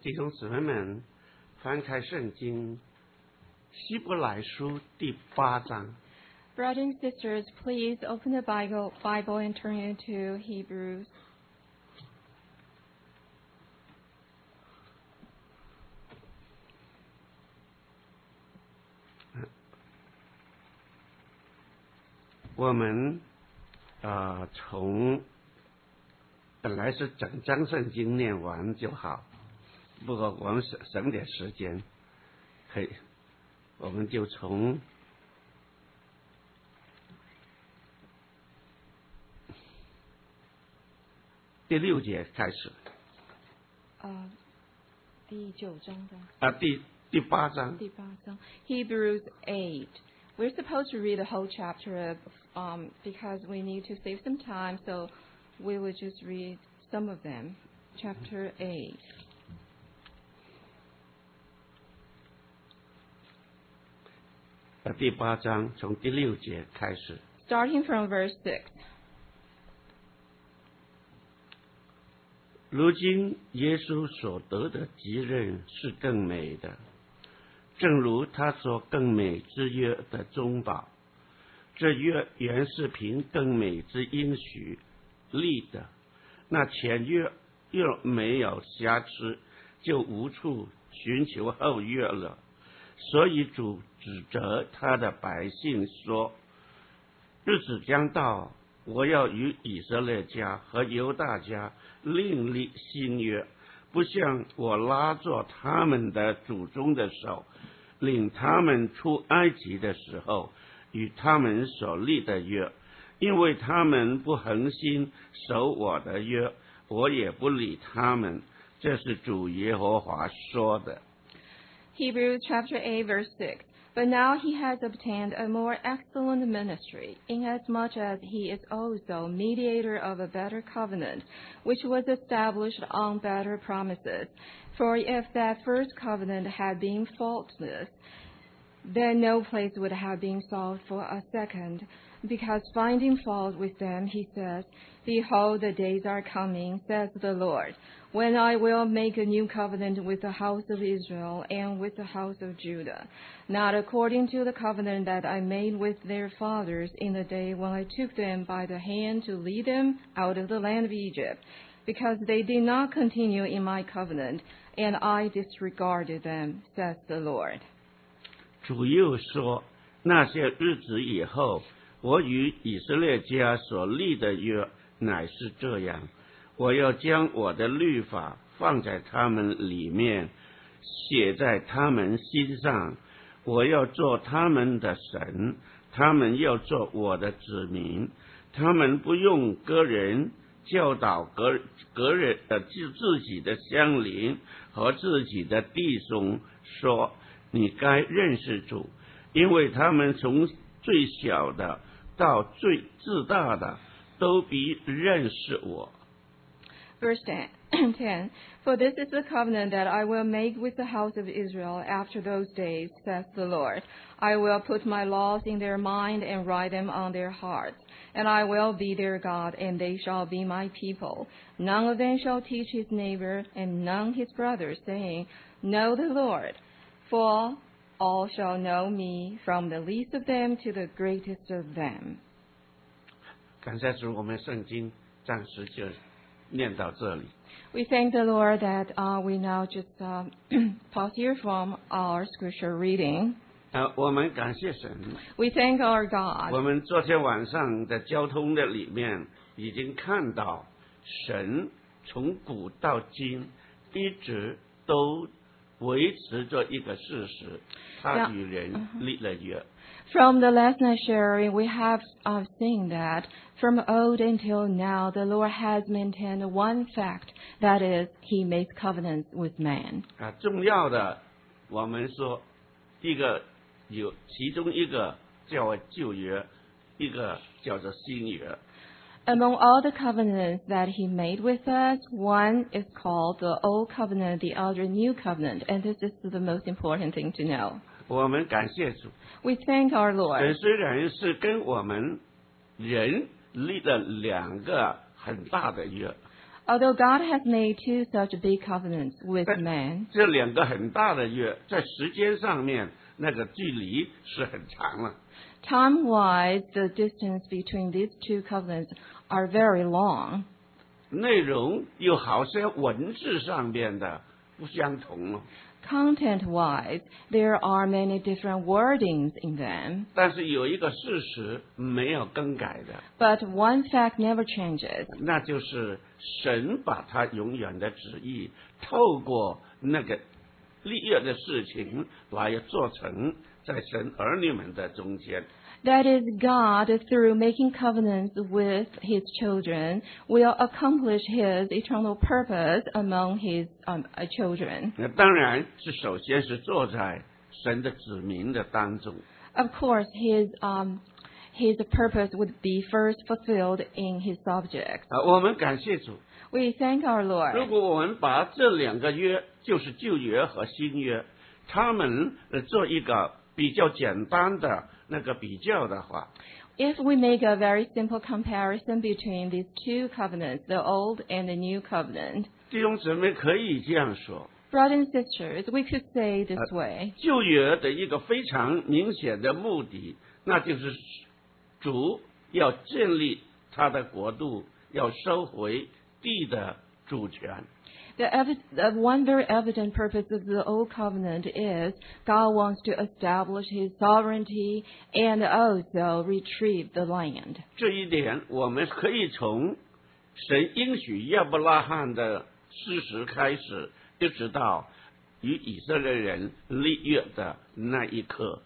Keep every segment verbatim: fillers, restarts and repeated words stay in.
弟兄姊妹们，翻开圣经希伯来书第八章。 Brothers and sisters, please open the Bible, Bible and turn into Hebrews. 我们啊、呃，从本来是整章圣经念完就好，不过我们省省点时间，可以，我们就从第六节开始。 呃，第九章的。 啊，第第八章。 第八章 Hebrews eight. We're supposed to read the whole chapter um, because we need to save some time, so we will just read some of them. Chapter eight. 啊，第八章从第六节开始。 Starting from verse six. 如今耶稣所得的继任是更美的，正如他所更美之约的中保。这约原是凭更美之应许立的，那前约若没有瑕疵，就无处寻求后约了。所以主指责他的百姓说：日子将到，我要与以色列家和犹大家另立新约，不像我拉着他们的祖宗的手，领他们出埃及的时候与他们所立的约，因为他们不恒心守我的约，我也不理他们。这是主耶和华说的。 Hebrews chapter eight verse six. But now he has obtained a more excellent ministry, inasmuch as he is also mediator of a better covenant, which was established on better promises. For if that first covenant had been faultless, then no place would have been sought for a second, because finding fault with them, he says, Behold, the days are coming, says the Lord, when I will make a new covenant with the house of Israel and with the house of Judah, not according to the covenant that I made with their fathers in the day when I took them by the hand to lead them out of the land of Egypt, because they did not continue in my covenant, and I disregarded them, says the Lord. 主又说，那些日子以后，我与以色列家所立的约乃是这样，我要将我的律法放在他们里面，写在他们心上，我要做他们的神，他们要做我的子民。他们不用个人教导个个人的自自己的乡邻和自己的弟兄说，你该认识主，因为他们从最小的到最自大的都比认识我。 Verse ten. For this is the covenant that I will make with the house of Israel after those days, says the Lord. I will put my laws in their mind and write them on their hearts. And I will be their God, and they shall be my people. None of them shall teach his neighbor, and none his brother, saying, Know the Lord. For all shall know me, from the least of them to the greatest of them. 感谢主，我们圣经暂时就念到这里。 We thank the Lord that uh, we now just uh, pause here from our scripture reading. 啊，我们感谢神。 We thank our 我 God. 们昨天晚上的交通的里面已经看到，神从古到今一直都维持着一个事实，他与人立了约。 From the last night sharing, we have uh, seen that from old until now, the Lord has maintained one fact, that is, He makes covenants with man. 啊，重要的，我们说，一个有其中一个叫做旧约，一个叫做新约。 Among all the covenants that He made with us, one is called the Old Covenant, the other New Covenant, and this is the most important thing to know. 我们感谢主， We thank our 神 Lord. 虽然是跟我们人立了两个很大的约。 Although God has made two such big covenants with 但 man, 这两个很大的约，在时间上面那个距离是很长了。 time-wise, the distance between these two covenants are very long. 内容又好像文字上边的不相同了， Content-wise, there are many different wordings in them, 但是有一个事实没有更改的， but one fact never changes. 那就是神把他永远的旨意透过那个立约的事情，把它做成在神儿女们的中间。 That is, God, through making covenants with His children, will accomplish His eternal purpose among His um, uh, children. 那当然是首先是坐在神的子民的当中。 Of course, His um, His purpose would be first fulfilled in His subjects. 啊，我们感谢主。 We thank our 如 Lord. 果我们把这两个约，就是旧约和新约，他们呃做一个比较简单的那个比较的话， If we make a very simple comparison between these two covenants, the Old and the New Covenant, 弟兄姊妹可以这样说： brothers and sisters, we could say this way. 旧约的一个非常明显的目的，那就是主要建立他的国度，要收回地的主权。 The, evi- the one very evident purpose of the Old Covenant is God wants to establish His sovereignty and also retrieve the land. 这一点我们可以从神应许亚伯拉罕的事实开始，一直到与以色列人立约的那一刻。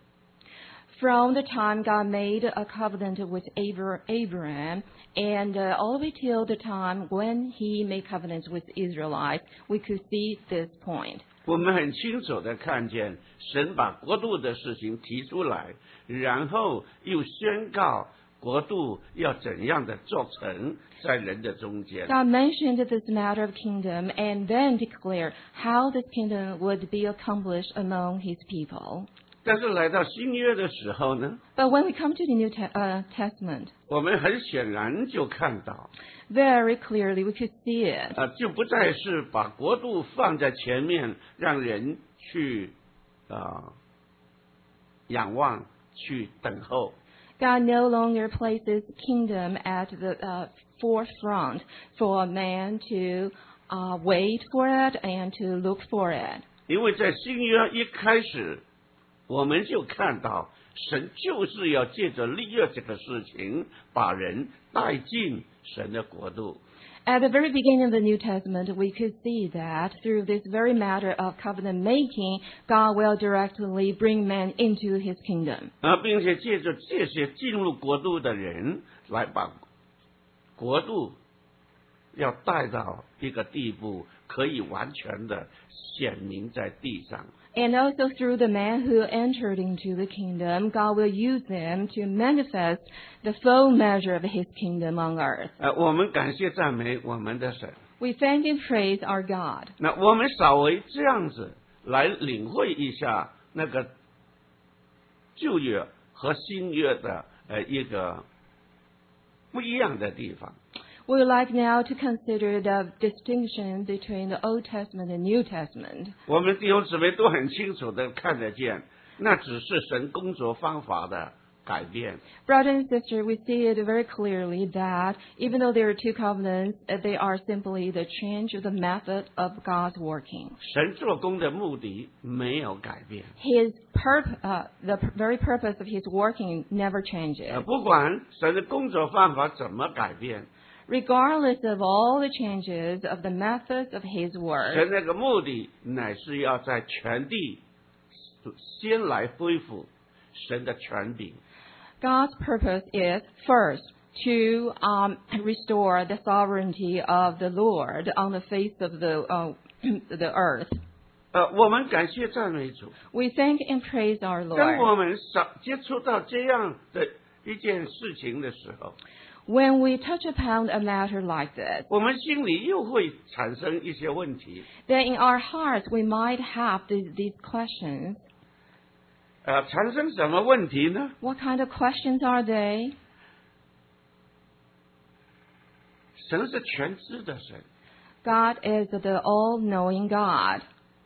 From the time God made a covenant with Abra- Abraham and uh, all the way till the time when He made covenants with Israelites, we could see this point. 我们很清楚的看见神把国度的事情提出来，然后又宣告国度要怎样的做成在人的中间。 God mentioned this matter of kingdom and then declared how this kingdom would be accomplished among His people. 但是来到新约的时候呢， But when we come to the New te- uh, Testament, 我们很显然就看到， very clearly we could see it. 呃，就不再是把国度放在前面，让人去啊、呃、仰望、去等候。 God no longer places kingdom at the uh, forefront for man to uh, wait for it and to look for it. 因为在新约一开始，我们就看到神就是要借着立约这个事情，把人带进神的国度。 At the very beginning of the New Testament, we could see that through this very matter of covenant making, God will directly bring man into His kingdom. 啊，并且借着这些进入国度的人，来把国度要带到一个地步，可以完全的显明在地上。 And also through the man who entered into the kingdom, God will use them to manifest the full measure of His kingdom on earth. 呃，我们感谢赞美我们的神。 We thank and praise our God. 那我们稍微这样子来领会一下那个旧约和新约的呃一个不一样的地方。 We would like now to consider the distinction between the Old Testament and New Testament. 我们弟兄姊妹都很清楚的看得见，那只是神工作方法的改变。 Brother and sister, we see it very clearly that even though there are two covenants, uh, they are simply the change of the method of God's working. 神做工的目的没有改变， His purp- uh, the p- very purpose of His working never changes. 呃，不管神的工作方法怎么改变， Regardless of all the changes of the methods of His 神 work, 那个目的乃是要在全地先来恢复神的权柄。 God's purpose is first to um, restore the sovereignty of the Lord on the face of the uh, the earth. 呃，我们感谢赞美主。 We thank and praise our 当我 Lord. 们少接触到这样的一件事情的时候， When we touch upon a matter like this, 我们心里又会产生一些问题。 then in our hearts we might have these, these questions. 呃，产生什么问题呢？ What kind of questions are they? 神是全知的神， God is the all-knowing God.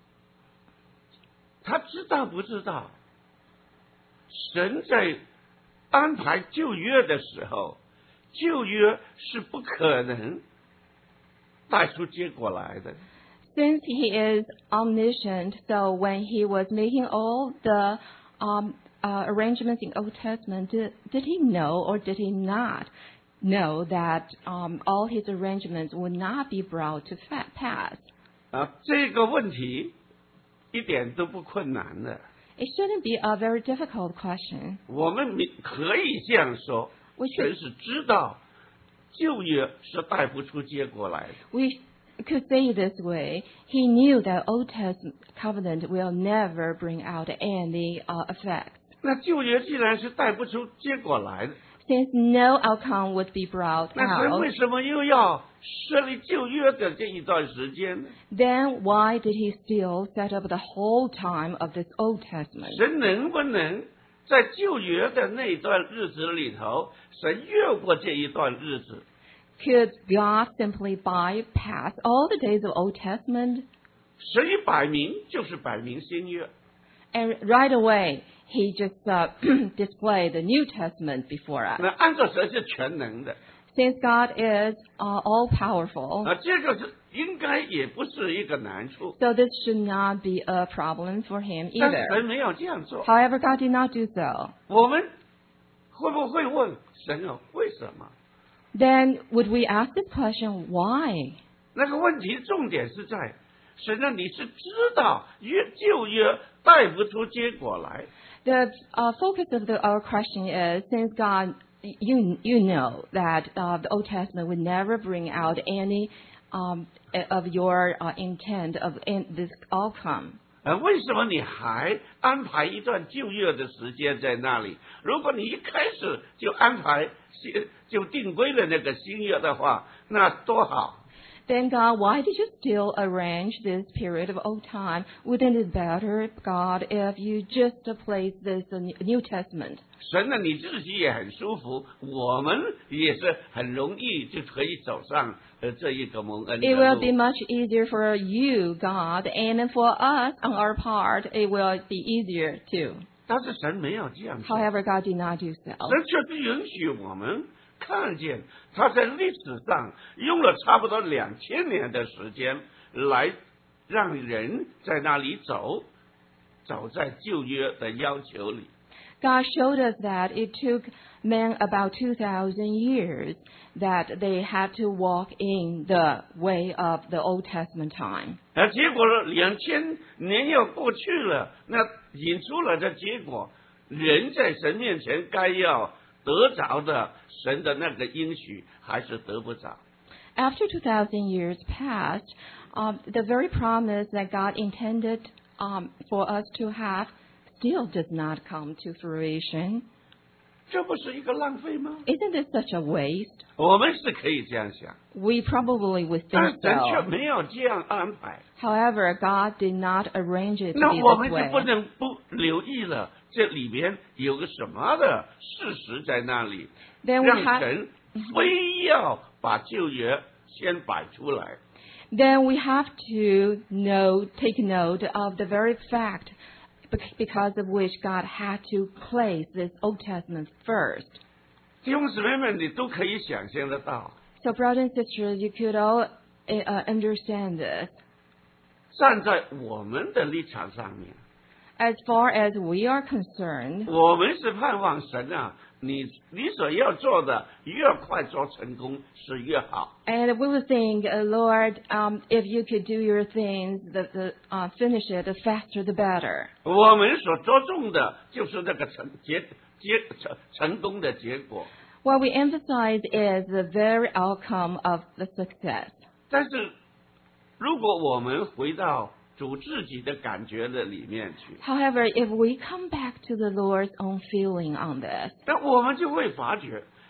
他知道不知道？神在安排旧约的时候，旧约是不可能带出结果来的。 Since he is omniscient, so when he was making all the um, uh, arrangements in Old Testament, did, did he know or did he not know that um, all his arrangements would not be brought to fa- pass? 啊，这个问题一点都不困难的。 It shouldn't be a very difficult question. 我们明可以这样说， We 神 should, 是知道旧约是带不出结果来的。 we could say it this way. He knew that Old Testament covenant will never bring out any uh, effect. 那旧约既然是带不出结果来的， Since no outcome would be brought 那神 out, 为什么又要设立旧约的这一段时间呢？ then why did he still set up the whole time of this Old Testament? 神能不能在旧约的那一段日子里头，神越过这一段日子？ Could God simply bypass all the days of Old Testament? 神一摆明就是摆明新约。 And right away, he just uh, displayed the New Testament before us. 那按照神是全能的， Since God is uh, all-powerful, 啊，这个是应该也不是一个难处。 so this should not be a problem for him 但是 either. 神没有这样做。 However, God did not do so. 我们会不会问神啊？为什么？ Then would we ask this question, why? 那个问题重点是在神啊，你是知道约旧约带不出结果来， The uh, focus of the, our question is, since God, you you know that uh, the Old Testament would never bring out any um, of your uh, intent of in this outcome. 呃，为什么你还安排一段旧约的时间在那里？如果你一开始就安排新就定规了那个新约的话，那多好。 Then God, why did you still arrange this period of old time? Wouldn't it be better, God, if you just place this uh, New Testament? 神呢，你自己也很舒服，我们也是很容易就可以走上呃这一个蒙恩的 It will be 路。 much easier for you, God, and for us on our part, it will be easier too. 但是神没有这样做， However, God did not do so. 神却是允许我们看见他在历史上用了差不多两千年的时间来让人在那里走，走在旧约的要求里。 God showed us that it took men about two thousand years that they had to walk in the way of the Old Testament time. 而结果呢，两千年要过去了，那引出来的结果，人在神面前该要得着的神的那个应许，还是得不着。 After two thousand years passed, um, the very promise that God intended um, for us to have still does not come to fruition. 这不是一个浪费吗？ Isn't this such a waste? 我们是可以这样想， We probably would 但 think 神却 so. 没有这样安排。 However, God did not arrange it to 那 be 我 this 们就 way. 不能不留意了，这里边有个什么的事实在那里， Then we 让 have 神非要把旧约先摆出来。 then we have to know, take note of the very fact bec- because of which God had to place this Old Testament first. 弟兄姊妹们，你都可以想象得到， So, brothers and sisters, you could all uh, understand this. 站在我们的立场上面， As far as we are concerned, 我们是盼望神啊，你你所要做的越快做成功是越好。 and we would think, uh, Lord, um, if you could do your things, the, the, uh, finish it, the faster the better. 我们所着重的就是那个成结结成成功的结果。 What we emphasize is the very outcome of the success. 但是，如果我们回到主自己的感觉的里面去， However, if we come back to the Lord's own feeling on this, 那我们就会发觉，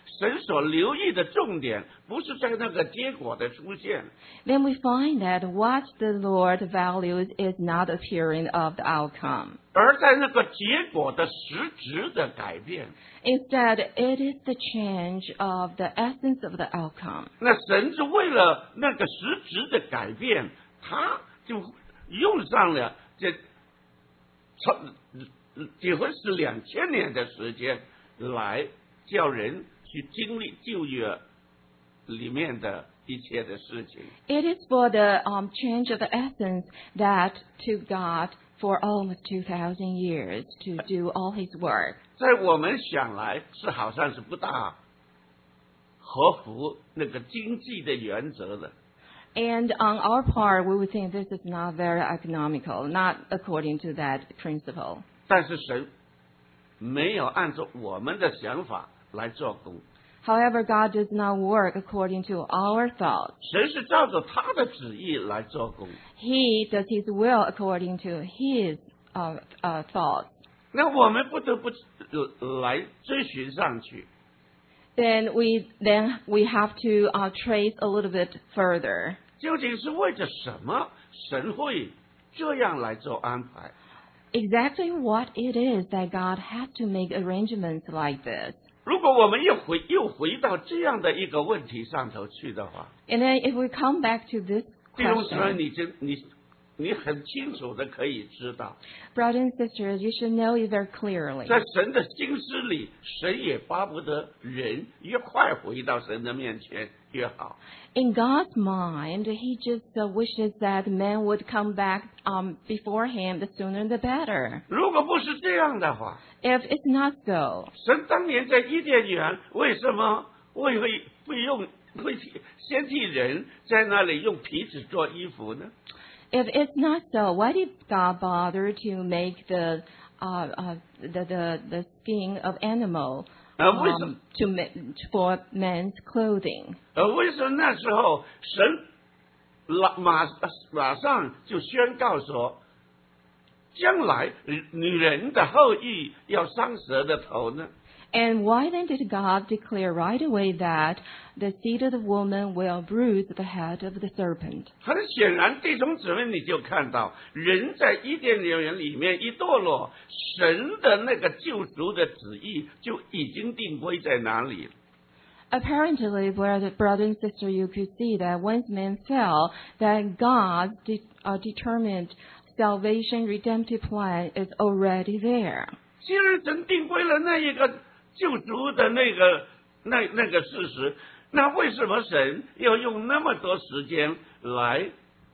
神所留意的重点不是在那个结果的出现， then we find that what the Lord values is not appearing of the outcome. 而在那个结果的实质的改变。 Instead, it is the change of the essence of the outcome. 那神是为了那个实质的改变，他就用上了这超几乎是两千年的时间来叫人去经历旧约里面的一切的事情。 It is for the um, change of the essence that took God for almost two thousand years to do all His work. 在我们想来是好像是不大合乎那个经济的原则的， And on our part, we would think this is not very economical, not according to that principle. 但是神没有按照我们的想法来做工， However, God does not work according to our thoughts. 神是照着他的旨意来做工。 He does His will according to His uh, uh, thoughts. 那我们不得不来追寻上去， Then we then we have to uh, trace a little bit further. 究竟是为着什么神会这样来做安排？ Exactly what it is that God has to make arrangements like this. 如果我们又回又回到这样的一个问题上头去的话， And then if we come back to this 弟兄姊妹， question, 你真你你很清楚的可以知道， brothers and sisters, you should know it very clearly. 在神的心思里，神也巴不得人越快回到神的面前越好。 In God's mind, He just uh, wishes that men would come back um, before Him, the sooner the better. 如果不是这样的话， If it's not so, 神当年在伊甸园为什么会会会用会替先替人在那里用皮子做衣服呢？ if it's not so, why did God bother to make the uh, uh, the, the the skin of animal 呃，为什么 um,？to ma- for men's clothing? 呃，为什么那时候神马马马上就宣告说，将来女人的后裔要伤蛇的头呢？ And why then did God declare right away that the seed of the woman will bruise the head of the serpent? 很显然，弟兄姊妹，你就看到人在伊甸园里面一堕落，神的那个救赎的旨意就已经定规在哪里了。 Apparently, brother, brother and sister, you could see that once man fell, that God's de- uh, determined salvation redemptive plan is already there. 既然神定规了那一个救赎的那个那那个事实，那为什么神要用那么多时间来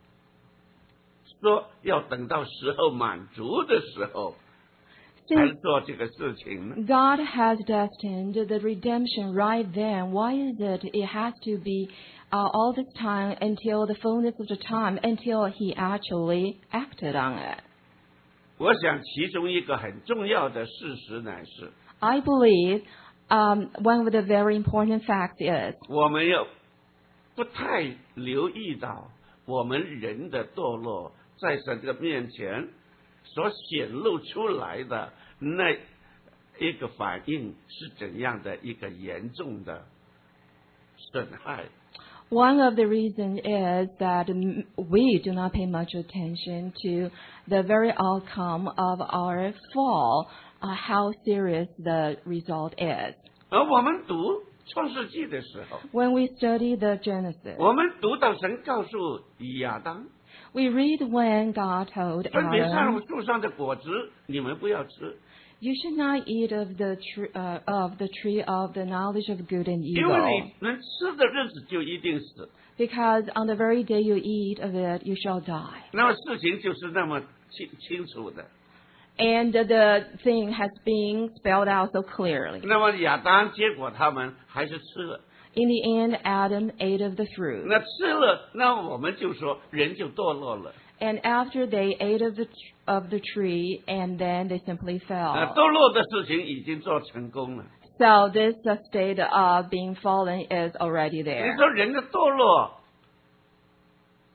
说要等到时候满足的时候才 Since 做这个事情呢？ God has destined the redemption right then, why is it it has to be uh, all this time until the fullness of the time, until He actually acted on it? 我想其中一个很重要的事实乃是， I believe um, one of the very important facts is 我们要不太留意到我们人的堕落在神的面前所显露出来的那一个反应是怎样的一个严重的损害。 one of the reasons is that mm, we do not pay much attention to the very outcome of our fall, uh, how serious the result is. 而我们读创世纪的时候， When we study the Genesis, 我们读到神告诉亚当， we read when God told 分别善恶 Adam, 树上的果子你们不要吃， "You should not eat of the tree uh, of the tree of the knowledge of good and 因为 evil, 你能吃的日子就一定死。 because on the very day you eat of it, you shall die." 那么事情就是那么清清楚的。 And the thing has been spelled out so clearly. 那么亚当结果他们还是吃了， In the end, Adam ate of the fruit. 那吃了，那我们就说人就堕落了。 And after they ate of the of the tree, and then they simply 那 fell. 堕落的事情已经做成功了。 So this uh, state of being fallen is already 你 there. 说人的堕落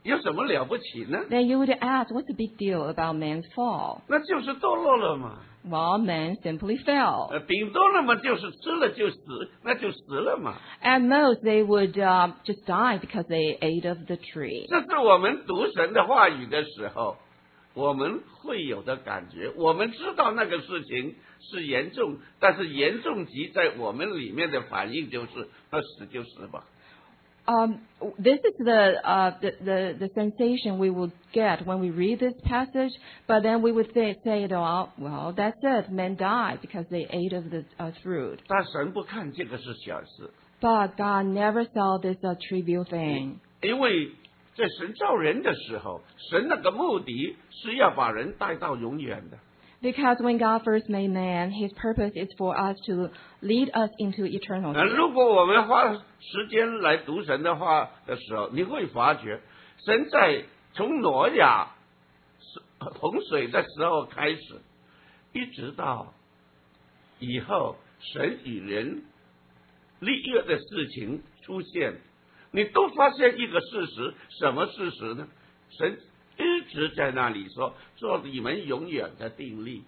有什么了不起呢？ then you would ask, what's the big deal about man's fall? 那就是堕落了嘛。 Well, man simply fell. 呃，顶多了嘛，就是吃了就死，那就死了嘛。 At most, they would uh, just die because they ate of the tree. 这是我们读神的话语的时候，我们会有的感觉。我们知道那个事情是严重，但是严重级在我们里面的反应就是，那死就死吧。 Um, this is the, uh, the, the the sensation we would get when we read this passage, but then we would say, say oh, well, that's it. Men died because they ate of the uh, fruit. 但神不看这个是小事， But God never saw this a trivial thing. 因为在神造人的时候，神那个目的是要把人带到永远的。 Because when God first made man, His purpose is for us to lead us into 呃， eternity. 如果我们花时间来读神的话的时候，你会发觉，神在从挪亚洪水的时候开始，一直到以后神与人立约的事情出现，你都发现一个事实，什么事实呢？神一直在那里说，做你们永远的定例。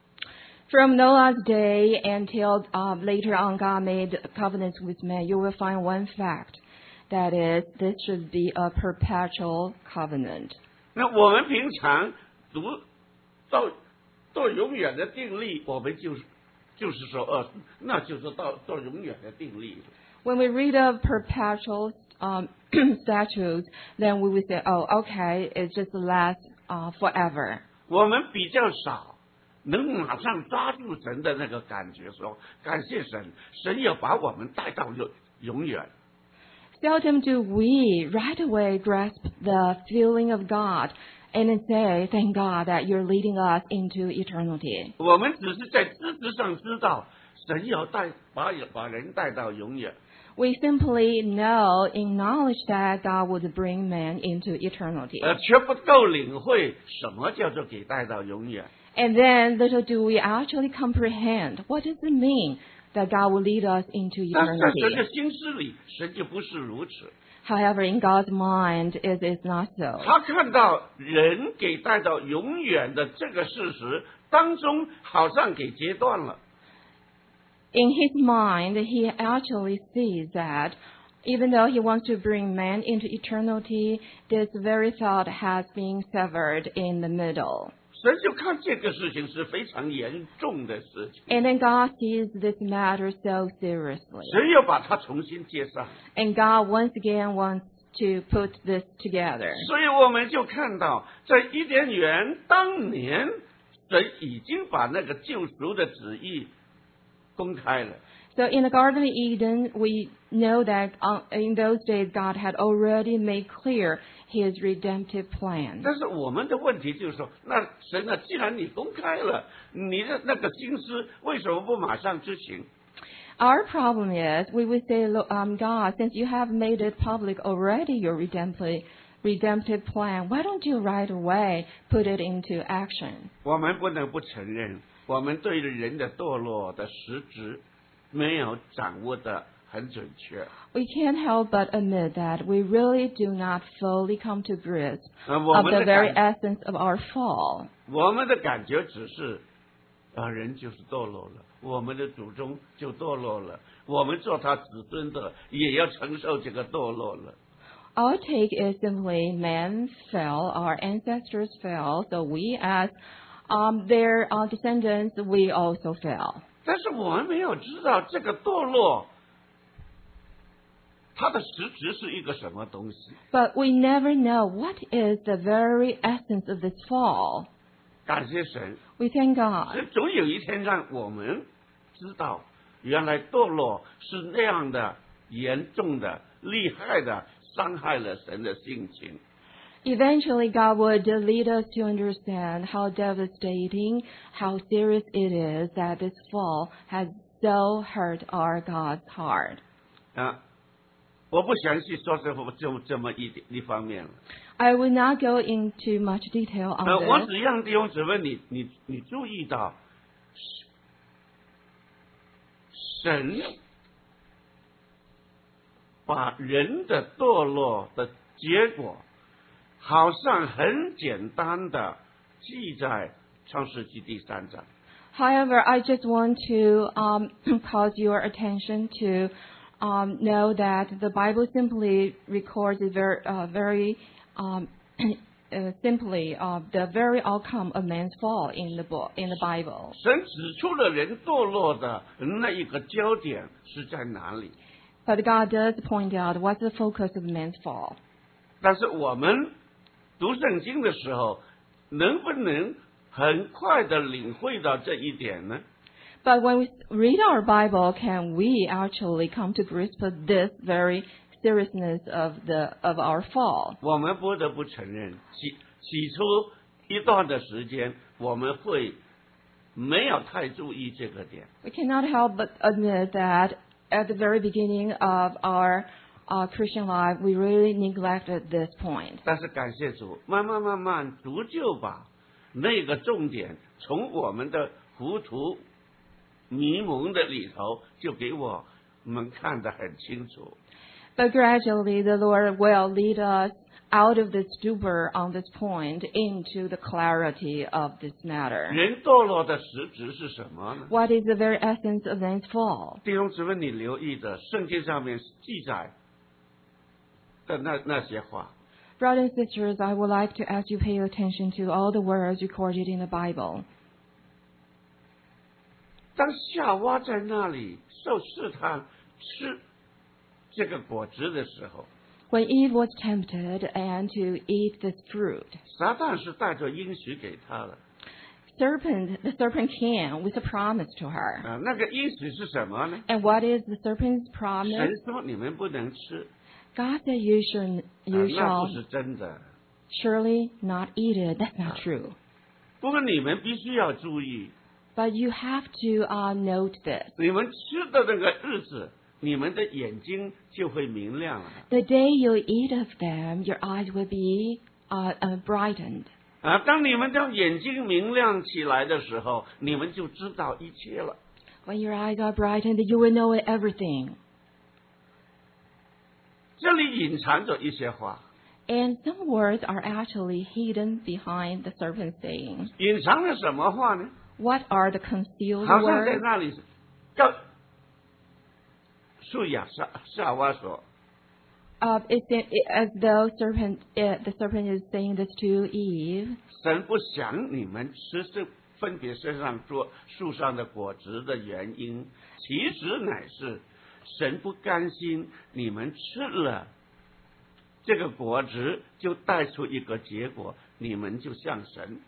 From Noah's day until uh, later on God made covenants with man, you will find one fact. That is, this should be a perpetual covenant. 那我们平常读到做永远的定例，我们就是就是说，呃，那就是到做永远的定例。 When we read of perpetual um, statutes, then we would say, oh, okay, it just lasts uh, forever. 我们比较少能马上抓住神的那个感觉，说感谢神，神要把我们带到永永远。 Seldom do we right away grasp the feeling of God and then say, thank God that you're leading us into eternity. 我们只是在知识上知道，神要带把把人带到永远。 We simply know, acknowledge that God would bring man into eternity. 呃，却不够领会什么叫做给带到永远。 And then little do we actually comprehend what does it mean that God will lead us into 但是在神 eternity. 的心思里，神就不是如此。 However, in God's mind, it is not so. 他看到人给带到永远的这个事实当中，好像给截断了。 In his mind, he actually sees that even though he wants to bring man into eternity, this very thought has been severed in the middle. 神就看这个事情是非常严重的事情， And then God sees this matter so seriously. 神要把它重新接上， And God once again wants to put this together. 所以我们就看到，在伊甸园当年，神已经把那个救赎的旨意公开了。 So in the Garden of Eden, we know that uh, in those days God had already made clear His redemptive plan. 但是我们的问题就是说，那神啊，既然你公开了你的那个心思，为什么不马上执行？ Our problem is, we would say, "Look, um, God, since you have made it public already, your redemptive, redemptive plan, why don't you right away put it into action?" 我们不能不承认，我们对人的堕落的实质没有掌握的很准确。 We can't help but admit that we really do not fully come to grips 呃，我 of 们 the 的 very 感 essence of our fall. 我们的感觉只是，啊，人就是堕落了，我们的祖宗就堕落了，我们做他子孙的也要承受这个堕落了。 Our take is simply man fell, our ancestors fell, so we as um, their uh, descendants, we also fell. 但是我们没有知道这个堕落，它的实质是一个什么东西。 But we never know what is the very essence of this fall. 感谢神， We thank God. 神总有一天让我们知道，原来堕落是那样的严重的、厉害的，伤害了神的性情。 Eventually, God would lead us to understand how devastating, how serious it is that this fall has so hurt our God's heart. 啊，我不详细说这么这么这么一点一方面了。 I will not go into much detail 呃， on 我 this. 只让弟兄姊妹你你你注意到，神把人的堕落的结果好像很简单的记在创世纪第三章。 However, I just want to um, cause your attention to um, know that the Bible simply records very, uh, very um, uh, simply uh, the very outcome of man's fall in the book in the Bible. 神指出了人堕落的那一个焦点是在哪里？ But God does point out what's the focus of man's fall. 但是我们读圣经的时候，能不能很快的领会到这一点呢？ But when we read our Bible, can we actually come to grips with this very seriousness of the of our fall? 我们不得不承认，起起初一段的时间，我们会没有太注意这个点。 We cannot help but admit that at the very beginning of our uh, Christian life, we really neglected this point. 但是感谢主，慢慢慢慢逐就把那个重点从我们的糊涂迷蒙的里头，就给我们看得很清楚。 But gradually, the Lord will lead us out of the stupor on this point into the clarity of this matter. 人堕落的实质是什么呢？ What is the very essence of man's fall? 弟兄姊妹，你留意的圣经上面记载的那那些话， Brothers and sisters, I would like to ask you to pay attention to all the words recorded in the Bible. 当夏娃在那里受试探吃这个果子的时候， When Eve was tempted and to eat this fruit, 撒旦是带着应许给他的。 serpent, the serpent came with a promise to her. 啊，那个应许是什么呢？ And what is the serpent's 神 promise? 说你们不能吃， God said, you shall, 啊 you 那 shall 不是真的。 surely not eat it. That's not true. 不过你们必须要注意， But you have to uh, note this. 你们吃的那个日子，你们的眼睛就会明亮了。 The day you eat of them, your eyes will be uh, uh, brightened. 啊，当你们的眼睛明亮起来的时候，你们就知道一切了。 When your eyes are brightened, you will know everything. 这里隐藏着一些话， And some words are actually hidden behind the serpent's saying. 隐藏了什么话呢？ What are the concealed 好像在 words? 那里告诉亚夏夏娃说， Uh, it's it, as though serpent, uh, the serpent is saying this to Eve. 神不想你们吃这分别身上做树上的果子的原因，其实乃是神不甘心你们吃了这个果子，就带出一个结果，你们就像神。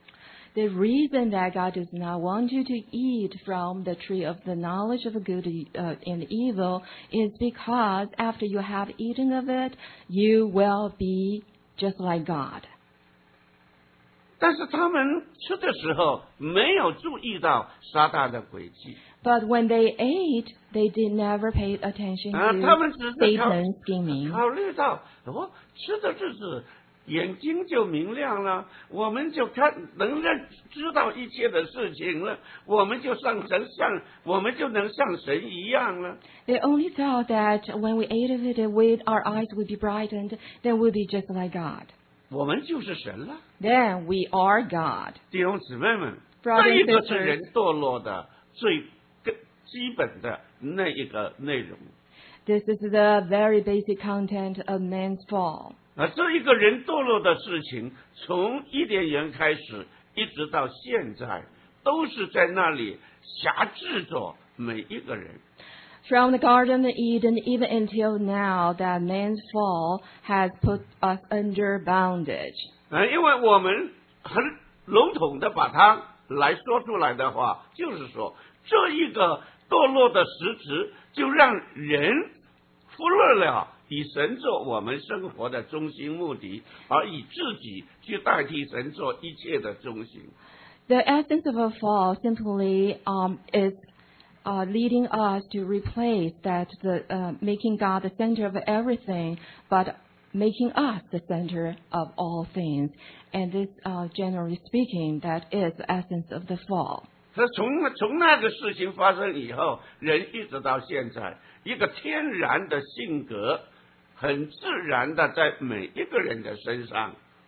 The reason that God does not want you to eat from the tree of the knowledge of good uh, and evil is because after you have eaten of it, you will be just like God. 但是他们吃的时候没有注意到撒旦的诡计， But when they ate, they did never pay attention 啊， to 他们只是考 Satan's scheming. 考虑到哦，吃的日子眼睛就明亮了，我们就看能认知道一切的事情了，我们就像神像，我们就能像神一样了。 They only thought that when we ate of it, we, our eyes would be brightened, then we'll be just like God. 我们就是神了， Then we are God. 弟兄姊妹们， Brothers 这 and 一个是 sisters 人堕落的最根基本的那一个内容。 This is the very basic content of man's fall. 啊，这一个人堕落的事情，从伊甸园开始，一直到现在，都是在那里辖制着每一个人。 From the Garden of Eden even until now, that man's fall has put us under bondage. 啊，因为我们很笼统的把它来说出来的话，就是说，这一个堕落的实质，就让人忽略了以神做我们生活的中心目的，而以自己去代替神做一切的中心。 The essence of a fall simply um, is uh, leading us to replace that, the, uh, making God the center of everything, but making us the center of all things. And this, uh, generally speaking, that is the essence of the fall. 所以从从那个事情发生以后，人一直到现在，一个天然的性格，很自然的在每一个人的身上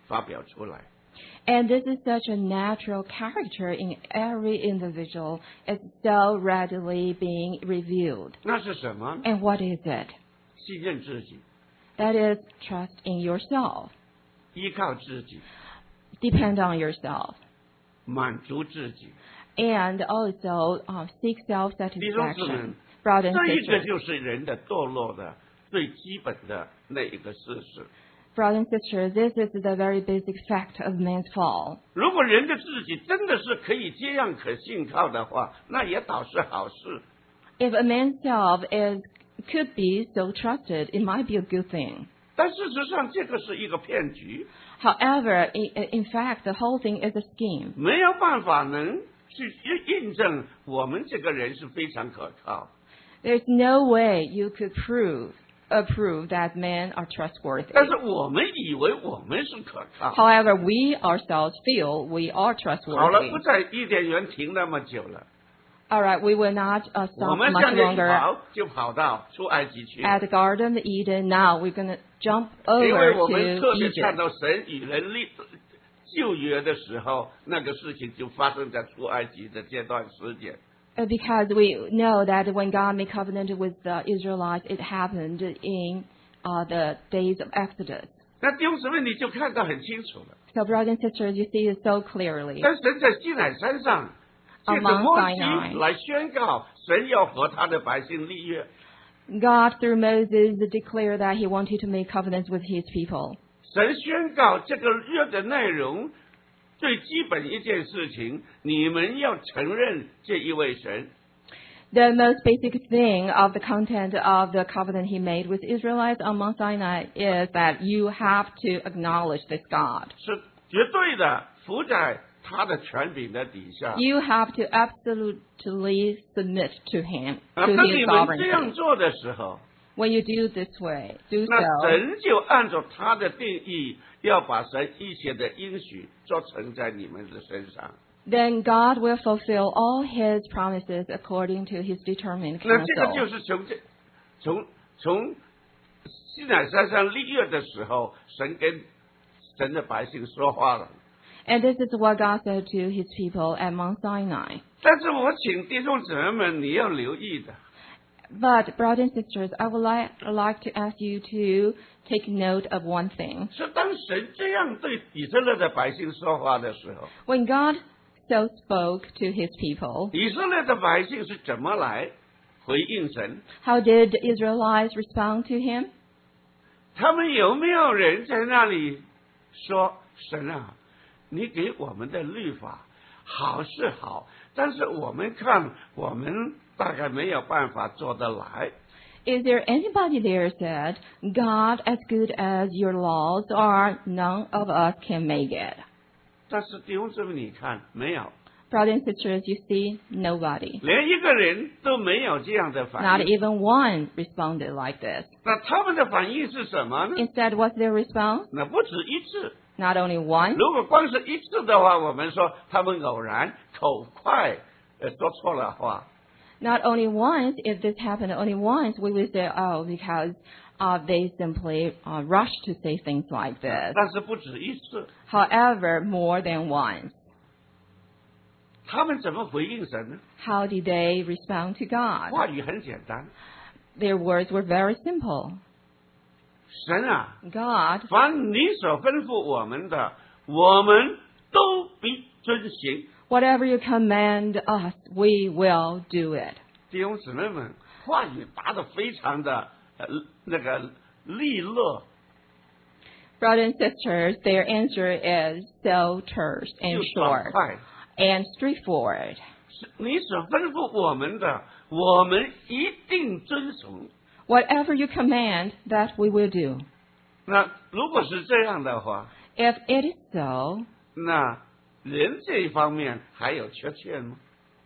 发表出来。 And this is such a natural character in every individual. It's so readily being revealed. 那是什么？ And what is it? 信任自己， That is trust in yourself. 依靠自己， Depend on yourself. 满足自己。 And also uh, seek 弟兄姊妹， self-satisfaction. Brothers and 这一个 sisters. 就是人的堕落的最基本的那一个事实。 Brothers and sisters, this is the very basic fact of man's fall. 如果人的自己真的是可以这样可信靠的话，那也倒是好事。 If a man's self is could be so trusted, it might be a good thing. 但事实上，这个是一个骗局， However, in, in fact, the whole thing is a scheme. 没有办法能去印证我们这个人是非常可靠。 There's no way you could prove, uh, prove that men are trustworthy. 但是我们以为我们是可靠。 However, we ourselves feel we are 好了， trustworthy. 不在伊甸园停那么久了， All right, we will not uh, 我 stop 们 much 向前一 longer 跑，就跑到出埃及去。 at the Garden of Eden. Now we're going to jump 因 over 为我们特 to 别看 Egypt. 到神与人立旧约的时候，那个事情就发生在出埃及的这段时间。 Uh, Because we know that when God made covenant with the Israelites, it happened in uh, the days of Exodus. 那弟兄姊妹，你就看得很清楚了。 So, brothers and sisters, you see it so clearly. 但神在西乃山上，借着 Among 摩 Sinai 西来宣告，神要和他的百姓立约。 God, through Moses, declared that he wanted to make covenants with his people. 神宣告这个约的内容，最基本一件事情，你们要承认这一位神。 The most basic thing of the content of the covenant he made with Israelites on Mount Sinai is that you have to acknowledge this God. 是绝对的服在他的权柄的底下。 You have to absolutely submit to him, 啊， to 当你 his 们这样 sovereignty. 做的时候， When you do this way, do 那 so, 神就按照他的定义，要把神一切的应许做成在你们的身上。 then God will fulfill all his promises according to his determined 那这个就 counsel. 是从这从从西乃山上立约的时候，神跟神的百姓说话了。 And this is what God said to his people at Mount Sinai. 但是我请弟兄姊妹们，你要留意的， But, brothers and sisters, I would like, like to ask you to take note of one thing. 是当神这样对以色列的百姓说话的时候， When God so spoke to his people, 以色列的百姓是怎么来回应神？ how did the Israelites respond to him? 他们有没有人在那里说：“神啊，你给我们的律法好是好，但是我们看我们大概没有办法做得来。” Is there anybody there said, God, as good as your laws are, none of us can make it? 但是弟兄姊妹，你看没有， Brothers and sisters, you see, nobody. 连一个人都没有这样的 Not 反应。 even one responded like this. 那他们的反应是什么呢？ Instead, what's their response? 那不止一次。 Not only one. 如果光是一次的话，我们说他们偶然口快，呃，说错了话。 Not only once, if this happened only once, we would say, oh, because uh, they simply uh, rush to say things like this. 但是不止一次， However, more than once. 他们怎么回应神呢？ How did they respond to God? 话语很简单， Their words were very simple. 神啊， God, 凡你所吩咐我们的，我们都必遵行。 whatever you command us, we will do it. 弟兄姊妹们，话语答得非常的呃那个利落， Brothers and sisters, their answer is so terse and 又爽 short 快。 and straightforward. 是你所吩咐我们的，我们一定遵从。 Whatever you command, that we will do. 那如果是这样的话， If it is so, 那人这一方面还有缺陷吗？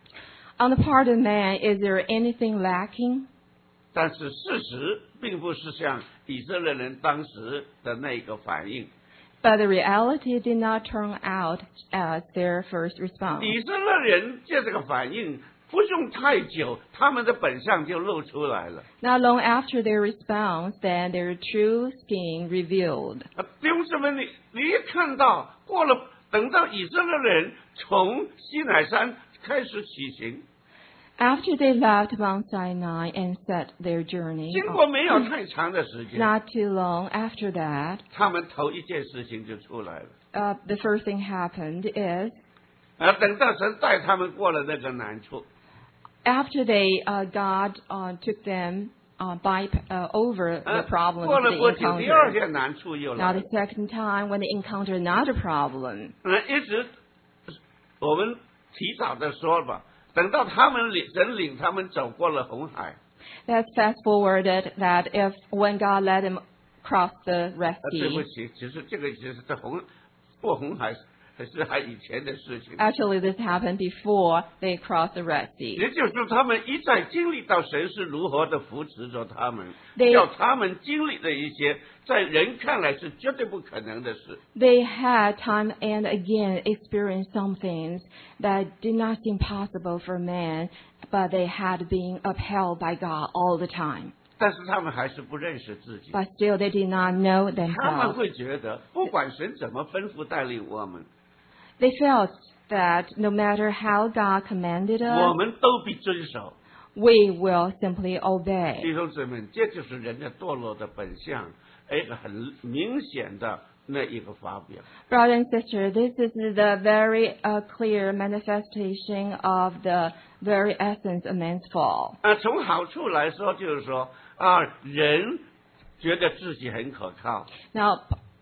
on the part of man, is there anything lacking? 但是事实并不是像以色列人当时的那个反应。 But the reality did not turn out as their first response. 以色列人借这个反应不用太久，他们的本相就露出来了。 Not long after their response, then their true skin revealed. 啊，弟兄姊妹，你你一看到过了，等到以色列人从西乃山开始起行， After they left Mount Sinai and set their journey, 经过没有太长的时间， not too long after that, 他们头一件事情就出来了。 uh, the first thing happened is 啊，等到神带他们过了那个难处， after they uh, God uh, took them uh, by uh, over 啊 the problem 过了 they 不久，第二 encountered. 件难处又 Now 来 the 了。 second time when they encountered another problem, 嗯，一直我们提早的说吧，等到他们领神领他们走过了红海， let's fast forwarded that if when God let them cross the Red 啊，对不 Sea, 起，其实这个其实是红过红海还是还以前的事情。 actually this happened before they crossed the Red Sea. 也就是说，他们一再经历到神是如何的扶持着他们， They- 叫他们经历的一些在人看来是绝对不可能的事。 They had time and again experienced some things that did not seem possible for man, but they had been upheld by God all the time. 但是他们还是不认识自己， But still they did not know 他们 themselves. 会觉得，不管神怎么吩咐带领我们， They felt that no matter how God commanded 我 us, 们都必遵守。 we will simply obey. 弟兄姊妹，这就是人的堕落的本相，一个很明显的那一个发表。 Brother and sister, this is the very uh, clear manifestation of the very essence of man's fall. 啊，从好处来说，就是说啊，人觉得自己很可靠。 Now,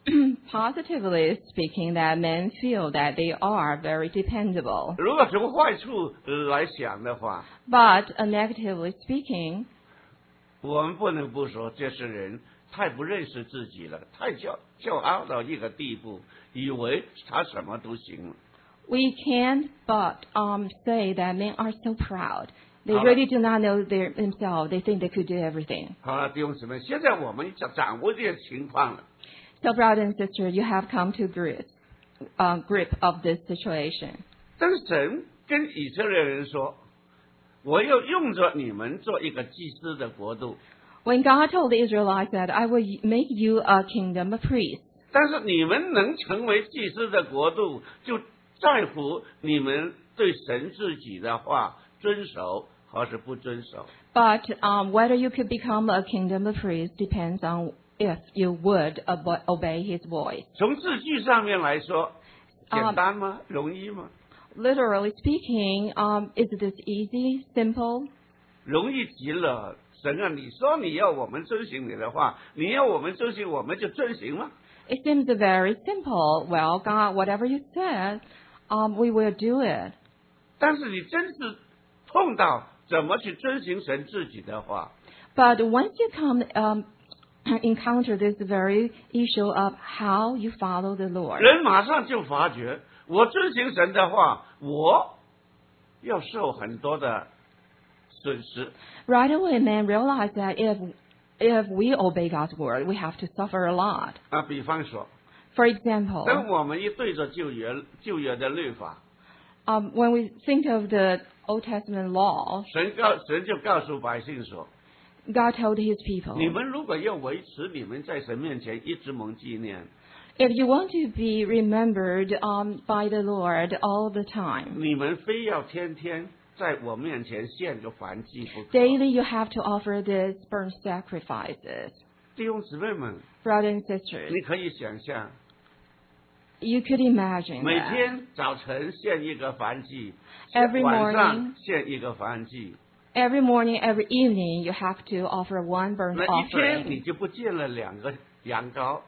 positively speaking, that men feel that they are very dependable. 如果从坏处来想的话， But uh, negatively speaking, 我们不能不说，这些人太不认识自己了，太骄骄傲到一个地步，以为他什么都行了。 we can't but um, say that men are so proud. They All really do not know their, themselves. They think they could do everything. 好了，弟兄姊妹，现在我们掌掌握这些情况了。 So, brother and sister, you have come to grip, uh, grip of this situation. 但是神跟以色列人说：“我要用着你们做一个祭司的国度。” When God told the Israelites that I will make you a kingdom of priests, 但是你们能成为祭司的国度，就在乎你们对神自己的话遵守还是不遵守。 but um, whether you could become a kingdom of priests depends on if you would obe- obey His voice. 从字句上面来说， Um, 简单吗？容易吗？ Literally speaking, um, is this easy, simple? 容易极了。神啊，你说你要我们遵行你的话，你要我们遵行，我们就遵行吗？ It seems very simple. Well, God, whatever you said, um, we will do it. 但是你真是碰到怎么去遵行神自己的话， But once you come um, encounter this very issue of how you follow the Lord, 人马上就发觉，我遵行神的话，我要受很多的损失。 right away, man realized that if if we obey God's word, we have to suffer a lot. 啊，比方说， For example, 当我们一对着旧约旧约的律法， um, when we think of the Old Testament law, 神告神就告诉百姓说， God told His people, 你们如果要维持你们在神面前一直蒙纪念， if you want to be remembered um, by the Lord all the time, 你们非要天天在我面前献个燔祭不可。 daily you have to offer these burnt sacrifices. 弟兄姊妹们， Brothers and sisters, 你可以想象， you could imagine 每 that. 天早晨献一个燔祭， Every 晚上 morning 献一个燔祭， Every morning, every evening, you have to offer one burnt 那一天你 offering. 就不见了两个羊羔，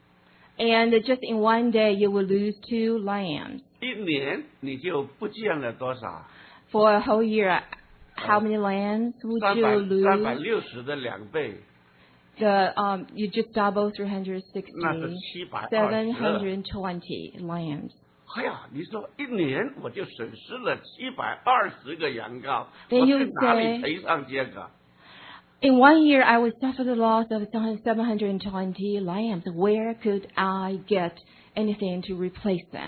And just in one day, you will lose two lambs. 一年你就不见了多少？ For a whole year, how many lambs would 三 you 百三百 lose? 六十的两倍， The um, you just double three hundred 那是 sixty, 七百二 seven 十。 hundred twenty lambs. 哎呀，你说一年我就损失了七百二十个羊羔， Then 我 you 去哪里 say- 赔上这个？ In one year, I would suffer the loss of seven hundred twenty lambs. Where could I get anything to replace them?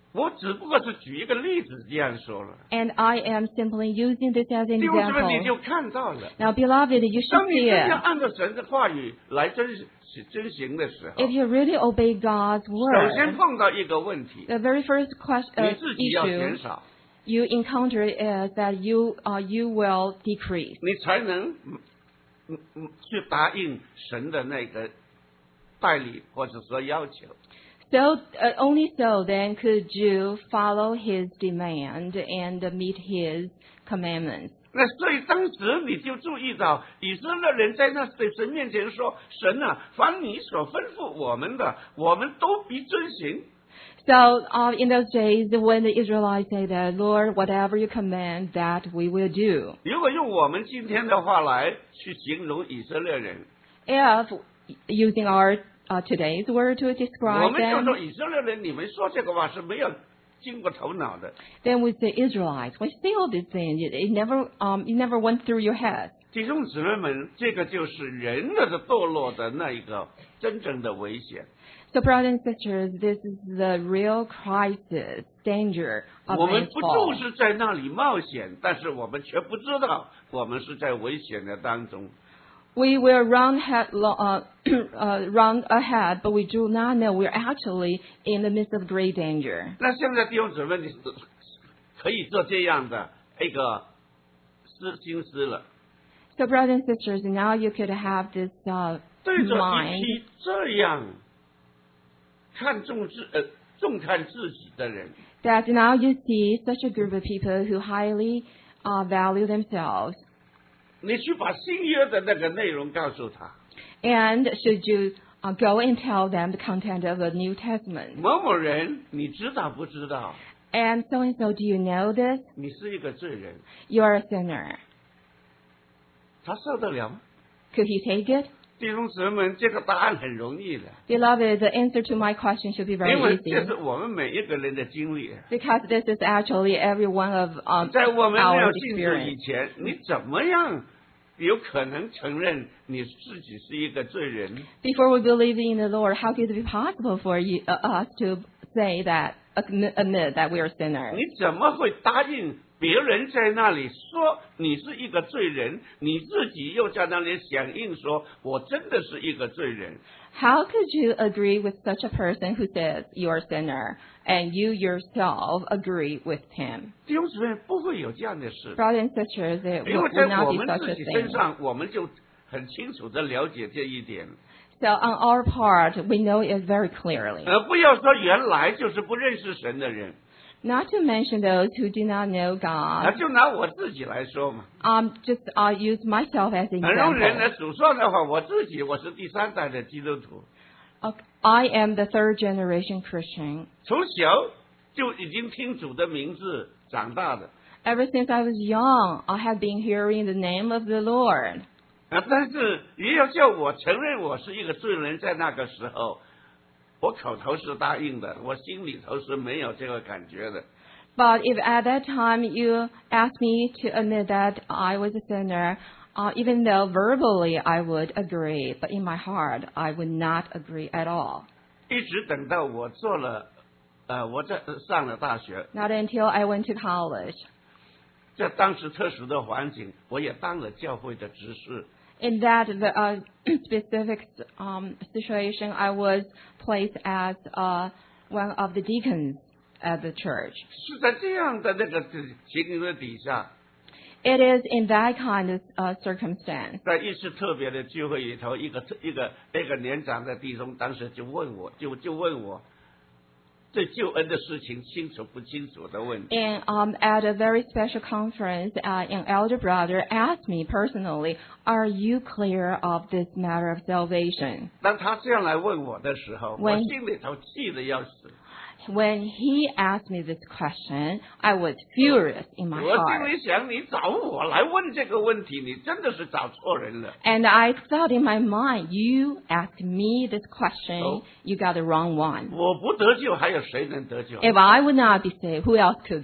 我只不过是举一个例子这样说了。 And I am simply using this as an 弟兄姊妹，你就 example. 看到了。 Now, beloved, you should 当你 see 真正 it. 按照神的话语来遵遵行的时候， If you really obey God's 首先 word, 碰到一个问题， the very first question, 你 uh, 自己要减 issue 少， you encounter is that you uh, you will decrease. 你才能嗯嗯嗯去答应神的那个带领或者说要求。 So uh, only so then could you follow His demand and meet His commandments. 那所以当时你就注意到，以色列人在那对神面前说：“神啊，凡你所吩咐我们的，我们都必遵行。” So uh, in those days, when the Israelites say that, Lord, whatever you command, that we will do. 如果用我们今天的话来去形容以色列人， If using our uh, today's word to 我 describe 们就 them, 说以色列人，你们说这个话是没有经过头脑的。 then with the Israelites, when you say all these things, it, it never um, it never went through your head. 弟兄姊妹们，这个就是人的堕落的那一个真正的危险。 So, brothers and sisters, this is the real crisis, danger of 我们 man's 不 fall. 就是在那里冒险，但是我们却不知道我们是在危险的当中。 We will run, head, uh, uh, run ahead, but we do not know we're actually in the midst of great danger. 那现在弟兄姊妹，你可以做这样的一个思心思了。 So, brothers and sisters, now you could have this uh, 对着一 mind 批这样看重自呃重看自己的人， that now you see such a group of people who highly uh, value themselves. 你去把新约的那个内容告诉他， And should you uh, go and tell them the content of the New Testament? 某某人，你知道不知道？ And so and so, do you know this? 你是一个罪人， You are a sinner. 他受得了吗？ Could he take it? 弟兄姊妹们，这个答案很容易的， Beloved, the answer to my question should be 因 very 为这 easy. 是我们每一个人的经历。 Because this is actually every one of um, 在我们没有 our 信主以 experience. 前，你怎么样有可能承认你自己是一个罪人？ Before we believe in the Lord, how could it be possible for you, uh, us to say that, admit, admit that we are sinners? 你怎么会答应别人在那里说你是一个罪人，你自己又在那里响应说我真的是一个罪人？ How could you agree with such a person who says you are a sinner and you yourself agree with him? 弟兄姊妹，不会有这样的事， Brothers and sisters, there 因为 will 在 not 我 be 们 such 自 a 己身 thing. 上，我们就很清楚的了解这一点。 So on our part, we know it very clearly. 而不要说原来就是不认识神的人， Not to mention those who do not know 啊， God. 就拿我自己来说嘛。 Um, just uh, use myself as an 很多人 example. 来主说的话，我自己我是第三代的基督徒， Uh, I am the third generation Christian. 从小就已经听主的名字长大的。 Ever since I was young, I have been hearing the name of the Lord. 啊，但是也要叫我承认我是一个罪人，在那个时候，我口头是答应的，我心里头是没有这个感觉的。 But if at that time you asked me to admit that I was a sinner, uh, even though verbally I would agree, but in my heart I would not agree at all. 一直等到我做了，呃，我在上了大学， Not until I went to college. 在当时特殊的环境，我也当了教会的执事。 In that uh, specific um, situation, I was placed as uh, one of the deacons at the church. 是在这样的那个情形的底下， It is in that kind of uh, circumstance. 在一次特别的聚会里头，一个一个一个年长的弟兄当时就问我，就就问我对救恩的事情清楚不清楚的问题。 And um, at a very special conference, uh, an elder brother asked me personally, "Are you clear of this matter of salvation?" 当他这样来问我的时候，我 When- 心里头气得要死。 When he asked me this question, I was furious in my 我心 heart. 里想，你找我来问这个问题，你真的是找错人了。 And I thought in my mind, you asked me this question, Oh. you got the wrong one. 我不得救，还有谁能得救？ If I would not be saved, who else could be?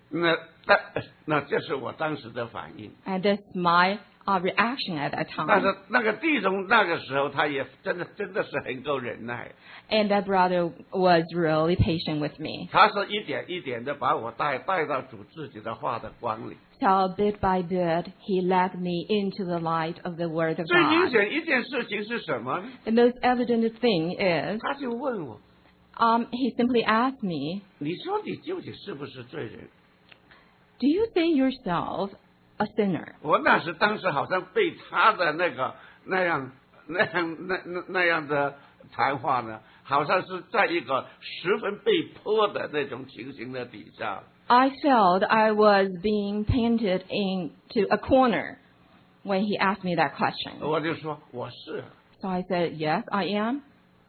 那那那这是我当时的反应。 And that's my uh, reaction at that 但 time. 是那个弟兄那个时候他也真的真的是很够忍耐， And that brother was really patient with me. 他是一点一点的把我带带到主自己的话的光里。 So bit by bit, he led me into the light of the Word of 最明 God. 显一件事情是什么呢？ The most evident thing is, 他就问我， um, he simply asked me, 你说你究竟是不是罪人？ do you think yourself a sinner? 我那时当时好像被他的那个那样那样那那那样的谈话呢，好像是在一个十分被迫的那种情形的底下。 I felt I was being painted into a corner when he asked me that question. 我就说我是。 So I said, yes, I am.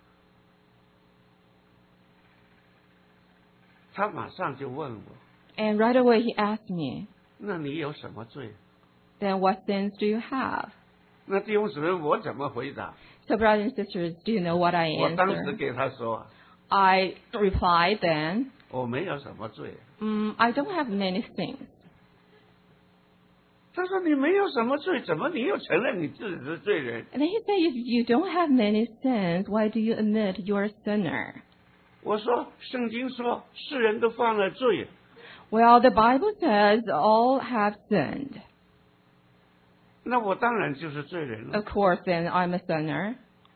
他马上就问我， And right away he asked me, 那你有什么罪？ then what sins do you have? 那弟兄姊妹，我怎么回答？ So brothers and sisters, do you know what I 我当时 answered? 给他说， I replied then, 我没有什么罪。 mm, I don't have many sins. 他说你没有什么罪，怎么你又承认你自己是罪人？ And then he said, if you don't have many sins, why do you admit you're a sinner? 我说圣经说世人都犯了罪， Well, the Bible says all have sinned. 那我当然就是罪人了。 Of course, then I'm a sinner.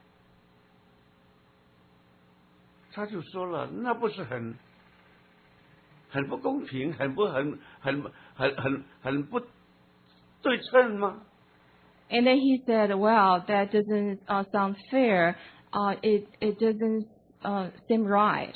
他就说了，那不是很很不公平，很不很很很很很不对称吗？ And then he said, well, that doesn't uh, sound fair. Uh, it, it doesn't uh, seem right.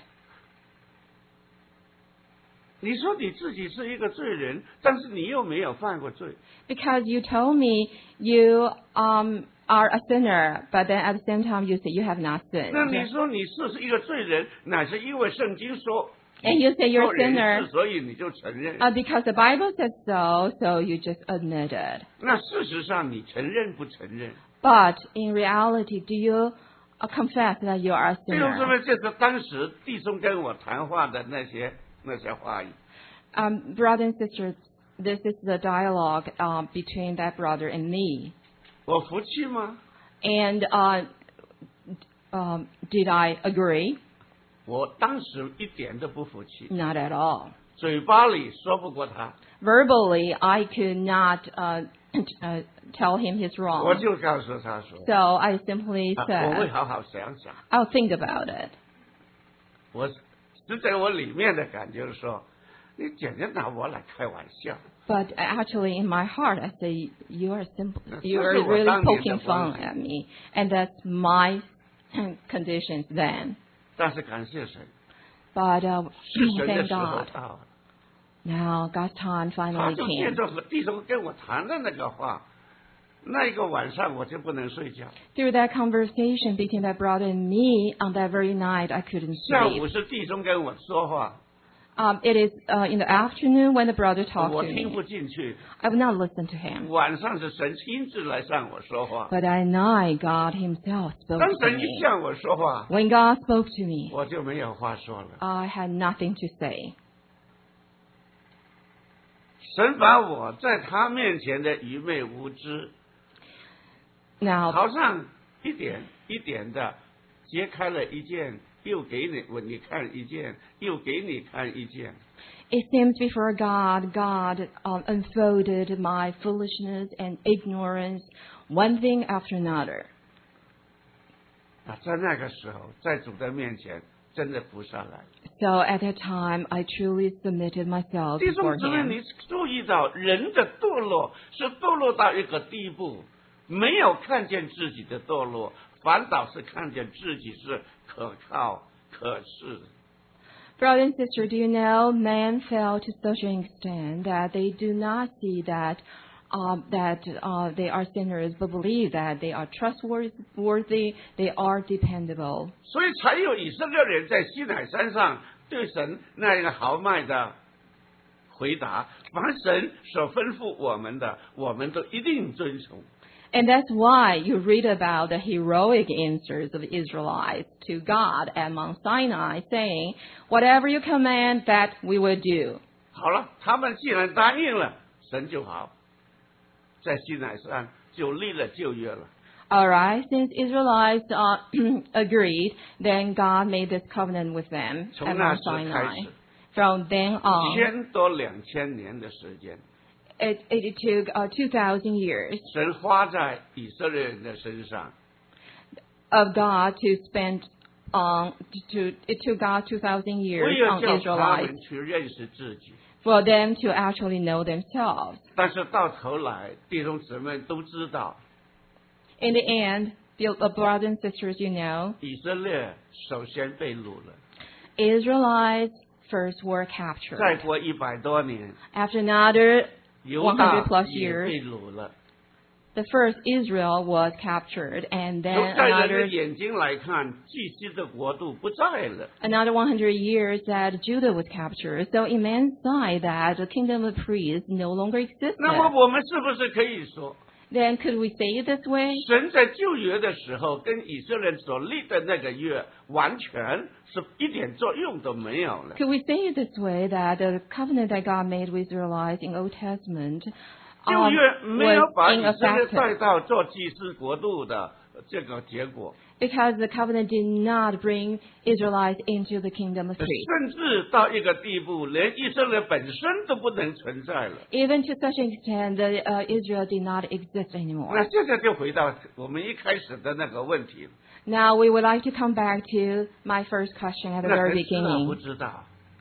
你说你自己是一个罪人，但是你又没有犯过罪， Because you told me you um, are a sinner, but then at the same time you say you have not sinned. 那你说你是一个罪人，乃是因为圣经说 And you say you're 做 a 人 sinner 是，所以你就承认。 uh, because the Bible says so, so you just admit it. 那事实上你承认不承认？ But in reality, do you uh, confess that you are a 弟兄姊 sinner? 妹，这是当时弟兄跟我谈话的那些那些话语。 Um, brothers and sisters, this is the dialogue uh, between that brother and me. 我服气吗？ And uh, um, did I agree? 我当时一点都不服气， Not at all. 嘴巴里说不过他， Verbally, I could not uh, uh, tell him he's 我 wrong. 就告诉他说， So I simply 啊我会 said, 好好想想。 I'll think about it. 我实在我里面的感觉是说，你简直拿我来开玩笑。 But actually, in my heart, I say, you are simple. That's You are what really I'm poking saying. fun at me. And that's my conditions then. 但是感谢神， But uh, 是神的 thank 时候 God. 到了， Now God's time 他 finally 就借 came. 着和弟兄跟我谈的那个话，那一个晚上我就不能睡觉。 Through that conversation between that brother and me, on that very night, I couldn't 下 sleep. 午是弟兄跟我说话， Um, it is uh, in the afternoon when the brother talked 我 to 听 me. 不进去。 I would not listen to him. 晚上是神亲自来向我说话， But at night, God Himself spoke 当 to 神一 me. 向我说话， When God spoke to me, 我就没有话说了。 I had nothing to say. 神把我在他面前的愚昧无知， Now, 好像一点一点的揭开了一件，又给你我你看一件，又给你看一件。 it seems before God, God um, unfolded my foolishness and ignorance, one thing after another. 啊，在那个时候，在主的面前，真的服下来。 So at that time, I truly submitted myself 弟 before 兄姊妹， Him. 你注意到人的堕落是堕落到一个地步，没有看见自己的堕落，反倒是看见自己是可靠、可视。 Brother and sister, do you know man fell to such an extent that they do not see that um, that uh, they are sinners, but believe that they are trustworthy, they are dependable. 所以才有以色列人在西乃山上对神那样豪迈的回答：凡神所吩咐我们的，我们都一定遵从。 And that's why you read about the heroic answers of the Israelites to God at Mount Sinai, saying, "Whatever you command, that we will do." 好了，他们既然答应了，神就好，在西乃山就立了旧约了。 All right, since Israelites uh, agreed, then God made this covenant with them 从 at 那 Mount 时开 Sinai. 始， From then on, 千多两千年的时间， it, it took uh, two thousand years 神花在以色列人的身上， of God to spend on to it took God two thousand 不 years 要 on 叫他 Israelites 们去认识自己。 for them to actually know themselves. 但是到头来，弟兄姊妹都知道， In the end, dear brothers and sisters, you know, 以色列首先被掳了， Israelites first were 再 captured. 过一百多年， After another 犹大 one hundred plus 也 years, 被掳了。 the first Israel was captured, and 从 then 在人的 another 眼睛来看，祭司的国度不在了。 another one hundred years that Judah was captured. So in man's sight, that the kingdom of priests no longer existed. 那么我们是不是可以说， Then could we say it this way? 神在旧约的时候跟以色列人所立的那个约，完全是一点作用都没有了？ Could we say it this way, that the covenant that God made with Israelites in Old Testament 旧 um, 约没有 was 把以色列带 ineffective 到做祭司国度的这个结果， because the covenant did not bring Israelites into the kingdom of priests. 甚至到一个地步，连以色列本身都不能存在了。 Even to such an extent that uh, Israel did not exist 那 anymore. 这个就回到我们一开始的那个问题， Now we would like to come back to my first question at the 那 very 神知道不 beginning. 知道？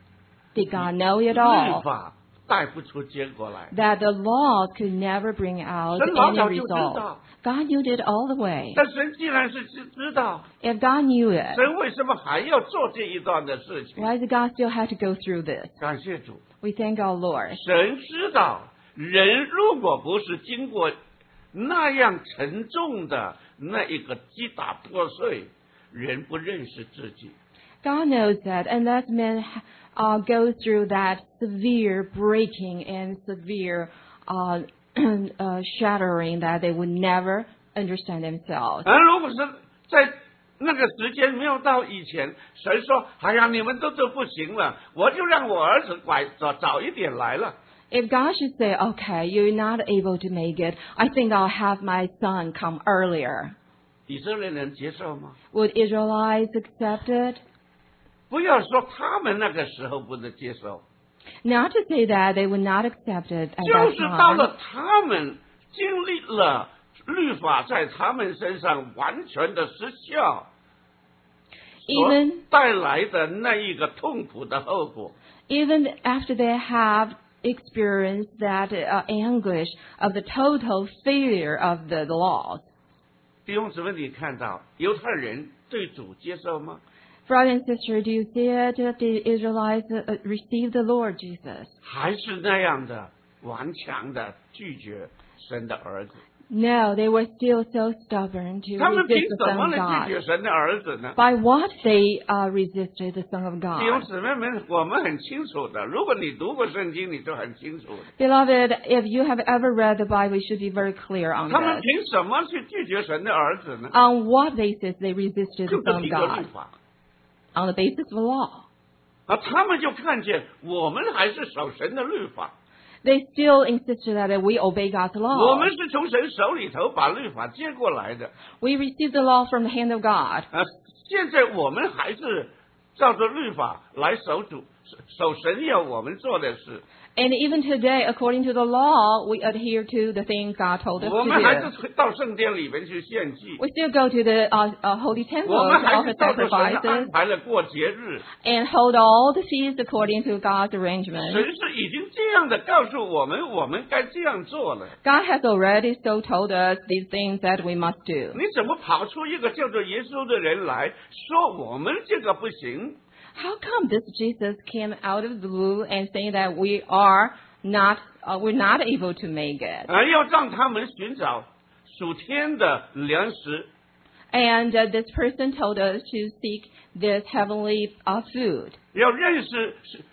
Did God know it 律 all? 法带不出结果来。 That the laws could never bring out 神老 any 早就知 result. 道， God knew it all the way. 但神既然是知知道， If God knew it, 神为什么还要做这一段的事情？ why did God still have to go through this? 感谢主， We thank our Lord. 神知道人如果不是经过那样沉重的那一个击打破碎，人不认识自己。 God knows that unless men uh, go through that severe breaking and severe uh, uh, shattering, that they would never understand themselves. 而如果是在那个时间没有到以前，神说：“哎呀，你们都都不行了，我就让我儿子拐早早一点来了。” If God should say, okay, you're not able to make it, I think I'll have my son come earlier. 以色列人接受吗？ Would Israelites accept it? 不要说他们那个时候不能接受， Not to say that they would not accept it at 就 that 是到 time. 了他们经历了律法在他们身上完全的失效，所 Even 带来的那一个痛苦的后果。 even after they have experienced that uh, anguish of the total failure of the, the laws. 弟兄姊妹，你看到犹太人对主接受吗？ Brother and sister, do you see it that the Israelites uh, received the Lord Jesus? 还是那样的顽强的拒绝神的儿子？ No, they were still so stubborn to 他们凭 resist the 什么 Son of 来拒 God. 绝神的儿子呢？ By what they uh, resisted the Son of 弟兄 God. 姊妹们，我们很清楚的。如果你读过圣经，你就很清楚的。 Beloved, if you have ever read the Bible, you should be very clear on 他们 this. 凭什么去拒绝神的儿子呢？ On what basis they resisted 就 the 是 Son 凭 of 着律 God? 法。 On the basis of the law. 啊，他们就看见我们还是守神的律法， They still insisted that we obey God's 我 law. 们是从神手里头把律法接过来的。 We received the law from the hand of God. 啊，现在我们还是照着律法来守主，守神要我们做的事。 And even today, according to the law, we adhere to the things God told us 我 to 们还 do. 是到圣殿里面去献祭， We still go to the uh, uh, holy 我 temple 们 to 还 offer 是照着神的安 sacrifices 排了过节日。 and hold all the feasts according to God's 神 arrangement. 是已经这样的告诉我们，我们该这样做了。 God has already so told us these things that we must do. 你怎么跑出一个叫做耶稣的人来说我们这个不行？ How come this Jesus came out of the blue and saying that we are not, uh, we're not able to make it? 啊，要让他们寻找属天的粮食， And uh, this person told us to seek this heavenly uh, food. 要认识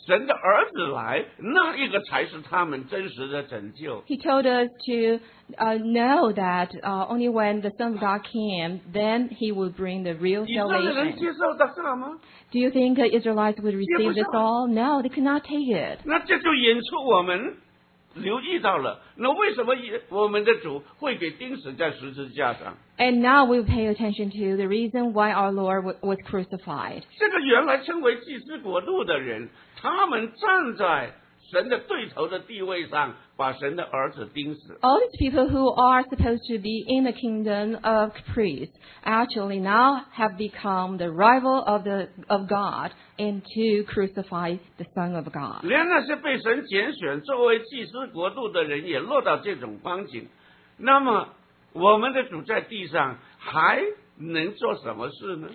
神的儿子来，那一个才是他们真实的拯救。 He told us to uh, know that uh, only when the Son of God came, then He will bring the real 以色列人 salvation. 接受得上吗？ Do you think the Israelites would receive this all? No, they could not take it. 那这就引出我们留意到了，那为什么我们的主会给钉死在十字架上？ And now we pay attention to the reason why our Lord w- was crucified. 这个原来称为祭司国度的人，他们站在神的对头的地位上，把神的儿子钉死。 All these people who are supposed to be in the kingdom of priests actually now have become the rival of the of God and to crucify the Son of God. 连那些被神拣选作为祭司国度的人，也落到这种光景。那么，我们的主在地上还能做什么事呢？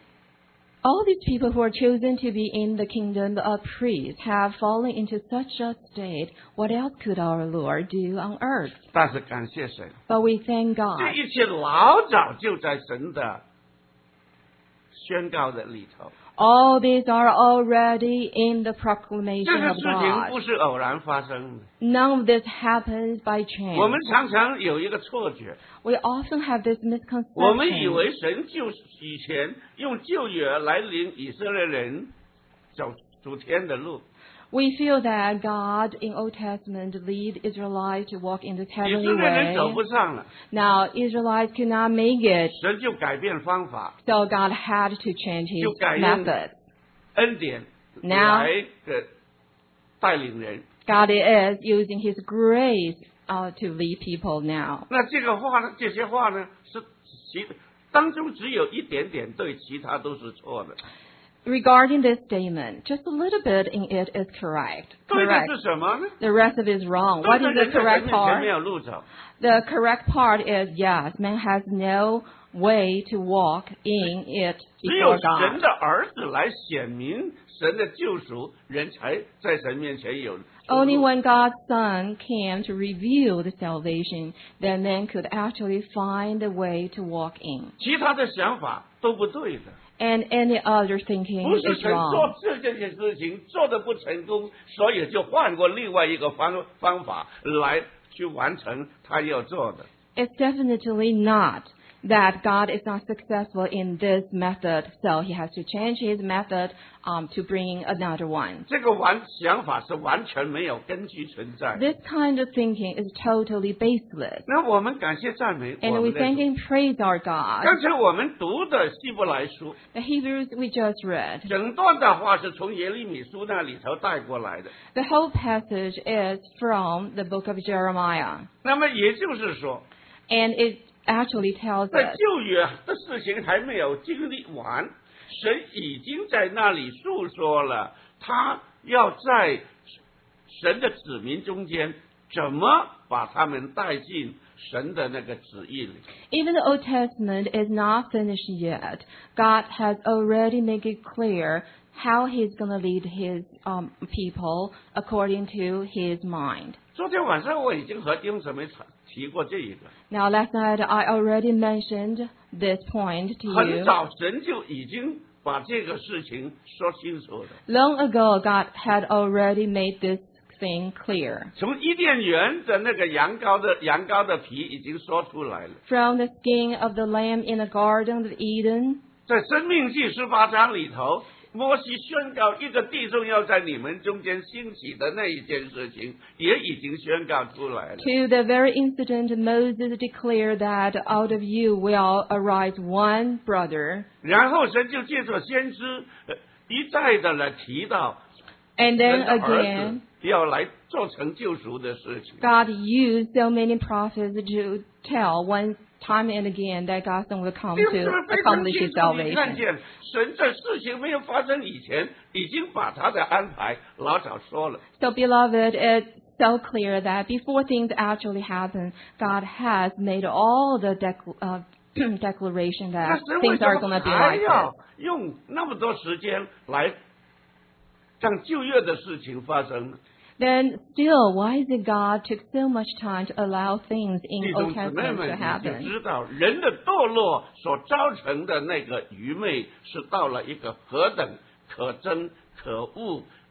All these people who are chosen to be in the kingdom of priests have fallen into such a state. What else could our Lord do on earth? 但是感谢神， But we thank 这 God. 一切老早就在神的宣告的里头。 All these are already in the 这 proclamation 个 of 事情 God. 不是偶然发生的。 None of this happens by 我们 chance. 常常有一个错觉， We often have this 我们以 misconception. 为神就以前用旧约来领以色列人走主天的路， We feel that God in Old Testament lead Israelites to walk in the 以色 heavenly 列人走不 way. 上了， Now Israelites could not make it, 神就改变方法， so God had to change His 就改用 method. 恩典 Now- 来的带领人。 God is using His grace uh, to lead people now. 那这个话呢，这些话呢，是其当中只有一点点对，其他都是错的。 Regarding this statement, just a little bit in it is correct. 对的 Correct. 是什么呢？ The rest of it is wrong. 对 What 的 is the 人在神 correct 面前没 part? 有路走。 The correct part is yes, man has no way to walk in it 只有 before 神 God. 的儿子来显明神的救赎，人才在神面前有出路。 Only when God's Son came to reveal the salvation, then man could actually find the way to walk in. 其他的想法都不对的， And any other thinking 不是 is 神 wrong. 做这这件事情做的不成功，所以就换过另外一个方方法来去完成他要做的。 It's definitely not that God is not successful in this method, so he has to change his method um, to bring another one. 这个完想法是完全没有根据存在的。 This kind of thinking is totally baseless. 那我们感谢赞美我 And we 们的 thank 主。 and praise our God. 刚才我们读的希伯来书， The Hebrews we just read. 整段的话是从耶利米书那里头带过来的。 The whole passage is from the book of Jeremiah. 那么也就是说， And it actually tells 在 us 旧约的事情还没有经历完，神已经在那里诉说了，他要在神的子民中间怎么把他们带进神的那个旨意里。 even the Old Testament is not finished yet. God has already made it clear how he's going to lead his um, people according to his mind. 昨天晚上我已经和弟兄姊妹提过这一个， Now, last night I already mentioned this point to 很 you. 早神就已经把这个事情说清楚了。 Long ago, God had already made this thing clear. 从伊甸园的那个羊羔的羊羔的皮已经说出来了， From the skin of the lamb in the Garden of Eden, 在生命记十八章里头，摩西宣告一个地中要在你们中间兴起的那一件事情，也已经宣告出来了。 to the very incident Moses declared that out of you will arise one brother. 然后神就借着先知呃一再的来提到 And 神 then 的儿 again, 子要来做成救赎的事情。 God used so many prophets to tell one time and again that God's Son will come 弟兄姊 to 妹非常 accomplish 清 his 楚，你看 salvation. 见神在事情没有发生以前，已经把他的安排老早说了。 So, beloved, it's so clear that before things actually happen, God has made all the dec- uh, declaration 那 that 神为 things 什 are 么 going to be 还 like 要 this. 用那么多时间来让旧约的事情发生呢？ Then still, why is it God took so much time to allow things 弟 in 兄 Old 姊妹 Testament 们， to 你就 happen? 知道人的堕落所造成的那个愚昧，是到了一个何等可憎、可恶、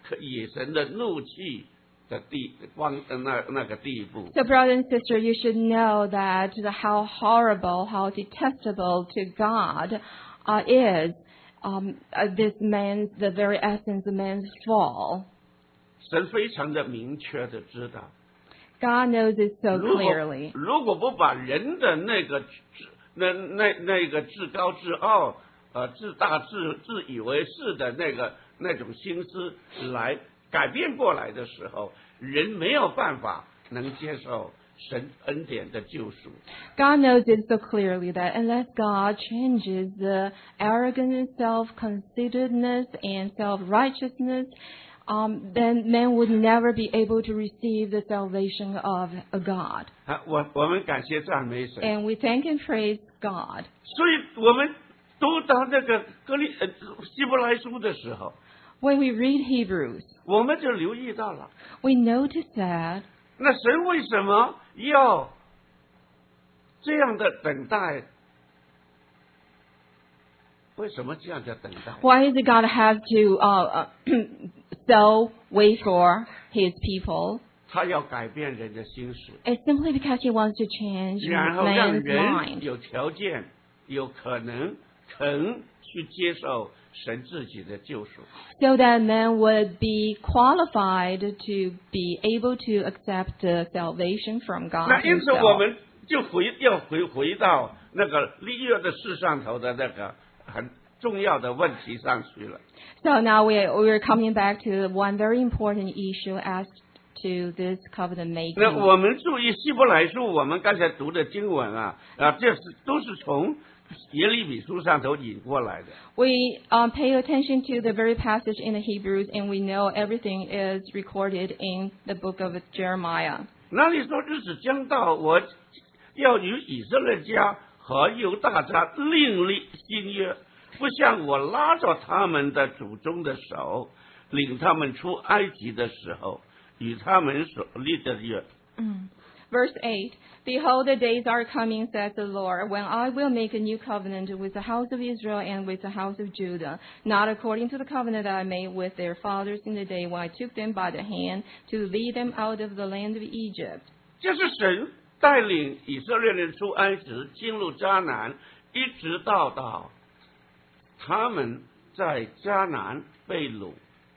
以神的怒气的地光那那个地步。 So, brother and sister, you should know that how horrible, how detestable to God uh, is um, uh, this man's, the very essence of man's fall. 神非常的明确的知道， God knows it so 如果 clearly. 如果不把人的那个自那那那个自高自傲、呃自大自自以为是的那个那种心思来改变过来的时候，人没有办法能接受神恩典的救赎。 God knows it so clearly that unless God changes the arrogance, self-conceitedness, and self-righteousness, um, then man would never be able to receive the salvation of a God. 啊，我我们感谢赞美神。 And we thank and praise God. 所以我们读到那个哥利呃希伯来书的时候， When we read Hebrews, 我们就留意到了， we notice that 那神为什么要这样的等待？为什么这样的等待？ why is it God have to uh, uh, so wait for His people? 他要改变人的心思， It's simply because He wants to change 然后让 man's 人 mind, 有条件、有可能肯去接受神自己的救赎。 so that man would be qualified to be able to accept the salvation from God 那因此，我 Himself. 们就回要回回到那个立约的事上头的那个很重要的问题上去了。 So now we we're coming back to one very important issue as to this covenant 那 making. 我们注意希伯来书，我们刚才读的经文啊，啊，这是都是从耶利米书上头引过来的。 We um, pay attention to the very passage in the Hebrews, and we know everything is recorded in the book of Jeremiah. 那里说日子将到，我要与以色列家和犹大家另立新约，不像我拉着他们的祖宗的手，领他们出埃及的时候与他们所立的约。 Mm. Verse eight, Behold, the days are coming, says the Lord, when I will make a new covenant with the house of Israel and with the house of Judah, not according to the covenant that I made with their fathers in the day when I took them by the hand to lead them out of the land of Egypt. 这是神带领以色列人出埃及，进入迦南，一直到到他们在迦南被掳。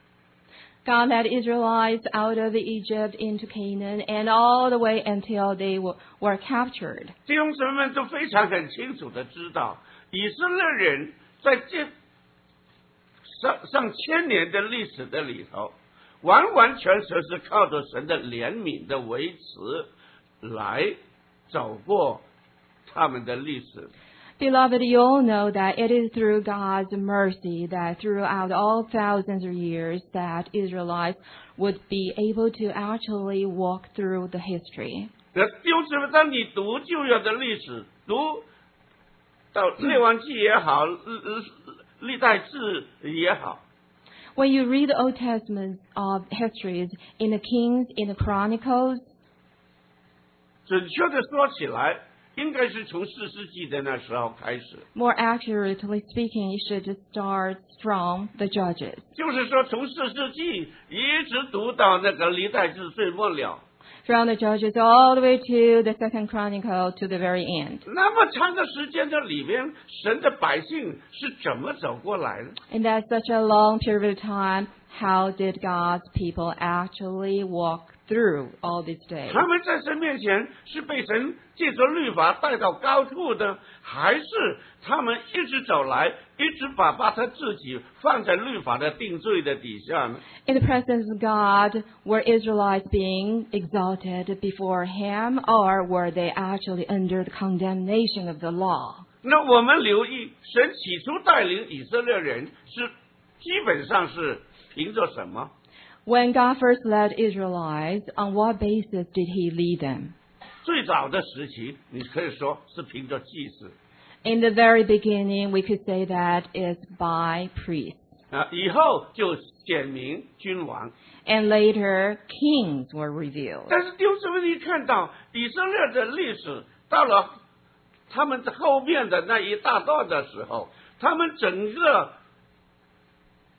God led Israelites out of Egypt into Canaan and all the way until they were, were captured. 弟兄姊妹们都非常很清楚的知道，以色列人在这上上千年的历史的里头，完完全全是靠着神的怜悯的维持来走过他们的历史。 Beloved, you all know that it is through God's mercy that throughout all thousands of years that Israelites would be able to actually walk through the history. 那弟兄姊妹，当你读旧约的历史，读到列王记也好，历代志也好， When you read the Old Testament of histories in the Kings, in the Chronicles, 准确的说起来，应该是从四世纪的那时候开始。 more accurately speaking, you should start from the Judges. 就是说，从四世纪一直读到那个历代志最末了， From the Judges all the way to the Second Chronicle to the very end. 那么长的时间的里边，神的百姓是怎么走过来的？ In that such a long period of time, how did God's people actually walk through all these days? 他们在神面前是被神借着律法带到高处的，还是他们一直走来，一直把把他自己放在律法的定罪的底下呢？ In the presence of God, were Israelites being exalted before Him, or were they actually under the condemnation of the law? 那我们留意，神起初带领以色列人是基本上是凭着什么？ When God first led Israelites, on what basis did He lead them? 最早的时期，你可以说是凭着祭祀 In the very beginning, we could say that is by priests. 啊，以后就显明君王。 And later, kings were revealed. 但是弟兄姊妹，你看到以色列的历史到了他们后面的那一大段的时候，他们整个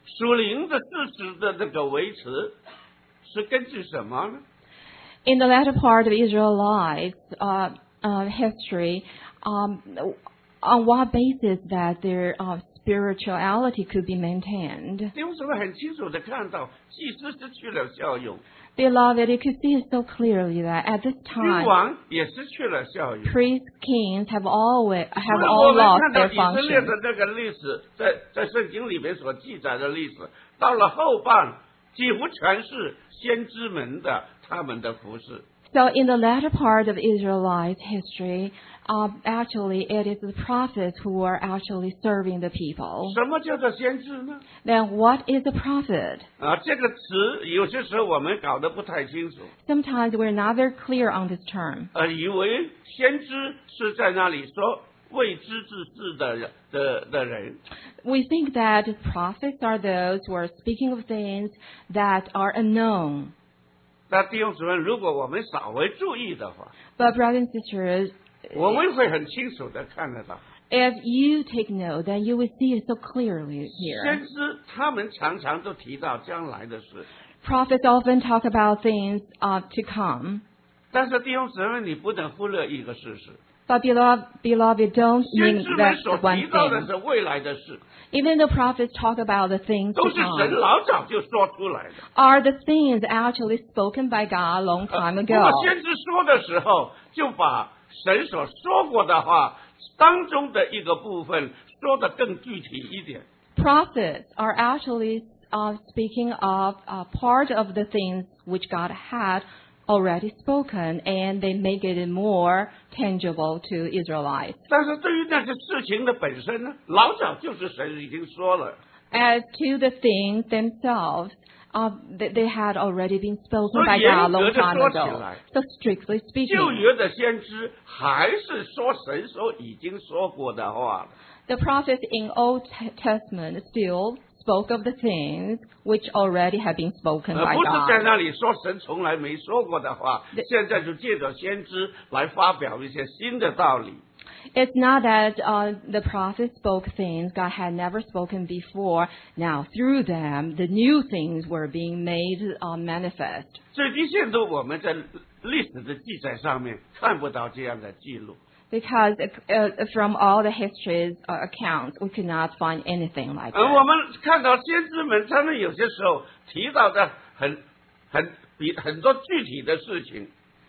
属灵的事实的这个维持是根据什么呢？ In the latter part of Israelites' uh, uh, history, um, on what basis that their uh, spirituality could be maintained? 弟兄姊妹很清楚的看到，祭司失去了效用， Beloved, you could see it so clearly that at this 君 time, 王也失去了效用。 priests, kings have always 所 have 以 all 我们 lost 看到 their 以色列 function. 的那个历史，在在圣经里面所记载的历史，到了后半，几乎全是先知们的他们的服饰。 So in the latter part of Israelite history, um, actually it is the prophets who are actually serving the people. 什么叫做先知呢？ Then what is a prophet? 啊，这个词有些时候我们搞得不太清楚， Sometimes we're not very clear on this term. 呃，以为先知是在那里说未知之事的人的的人。 We think that prophets are those who are speaking of things that are unknown. 那弟兄姊妹，如果我们稍微注意的话， But brothers and sisters, 我们会很清楚的看得到， if you take note, then you will see it so clearly 先 here. 知他们常常都提到将来的事， Prophets often talk about things uh, to come. 但是弟兄姊妹，你不能忽略一个事实， But beloved, beloved, don't 先 mean 知们 that 所 one 提到的 thing. 是未来的事， Even the prophets talk about the things 都 to 是神 come. 老早就说出来的。 Are the things actually spoken by God a long 呃 time 不 ago? 过先知说的时候，就把神所说过的话当中的一个部分说得更具体一点。 Prophets are actually uh, speaking of uh, part of the things which God had already spoken, and they make it more tangible to Israelites. 但是对于那些事情的本身呢，老早就是神已经说了。 As to the things themselves, uh, they, they had already been spoken by 所以 God a long 严格地 time 说起 ago. 来， So strictly 旧 speaking, 约的先知还是说神所已经说过的话。 the prophets in Old Testament still spoke of the things which already had been spoken 呃， by 不是在 God. 那里说神从来没说过的话，现在就借着先知来发表一些新的道理。 It's not that uh, the prophets spoke things God had never spoken before. Now, through them, the new things were being made uh, manifest. 最低限度我们在历史的记载上面看不到这样的记录。 Because uh, from all the histories uh, accounts, we could not find anything like 而 that. 我们看到先知们，他们有些时候提到的很很比很多具体的事情，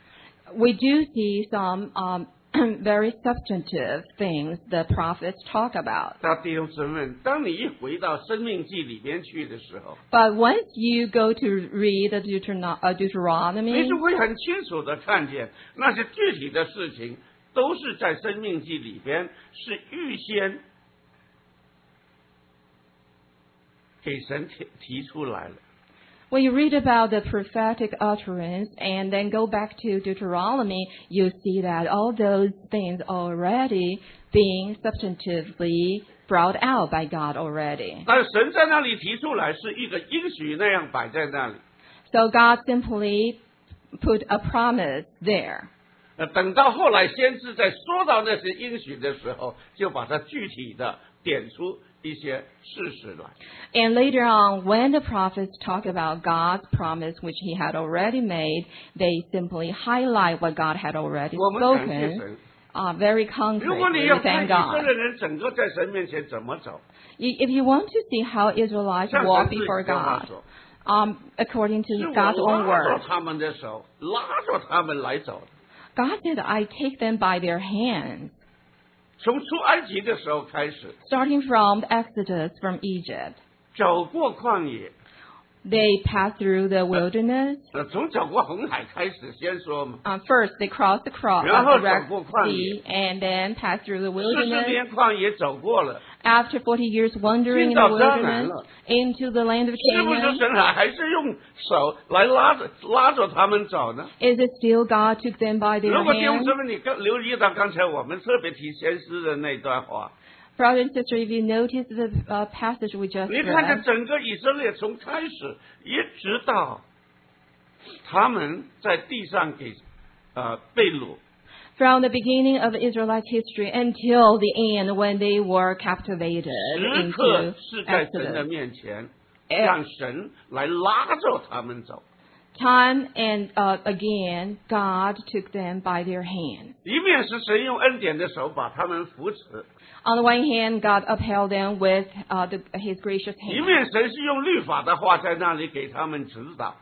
We do see some um, very substantive things the prophets talk about. 那弟兄姊妹，当你一回到《生命记》里边去的时候， But once you go to read the Deuteron- uh, 你 Deuteronomy, 就会很清楚的看见那些具体的事情，都是在《生命记》里边是预先给神提提出来了。 when you read about the prophetic utterance and then go back to Deuteronomy, you see that all those things already being substantively brought out by God already. 但是神在那里提出来是一个应许那样摆在那里。 So God simply put a promise there. 呃，等到后来先知在说到那些应许的时候，就把它具体的点出一些事实来。 And later on, when the prophets talk about God's promise, which he had already made, they simply highlight what God had already 我们感谢 spoken, 神。 uh, very 如果你 concretely. 要 We 看 thank 以色 God. 列人整个在神面前怎么走， I- If you want to see how Israelites 像 walk 神自己 before 的话 God, 说， um, according 是 to 我 God's own 拉 word, 着他们的手，拉着他们来走的。 God said, I take them by their hands. 从出埃及的时候开始， Starting from the Exodus from Egypt, 走过旷野， they passed through the wilderness. 呃，从走过红海开始先说嘛， Uh, first, they crossed the, cross, 然后 the Red 走过旷野。 Sea and then passed through the 四十 wilderness. 年旷野走过了， After forty years wandering in 进 the 到迦南 wilderness 了。 into the land of 是不是 Canaan, 神还还是用手来拉着拉着他们走呢？ is it still God took them by their 如果弟兄 hands? 姊妹，你刚留意到刚才我们特别提先知的那段话， Brother and sister, if you notice the uh, passage we just 你看看 read, 整个以色列从开始一直到他们在地上给呃被掳， from the beginning of Israelite history until the end when they were captivated 时刻 into 是在神的 Exodus, 面前让神来拉着他们走。 Time and uh, again, God took them by their hand. 一面是神用恩典的手把他们扶持， On the one hand, God upheld them with uh, the, His gracious 一 hand. 面神是用律法的话在那里给他们指导。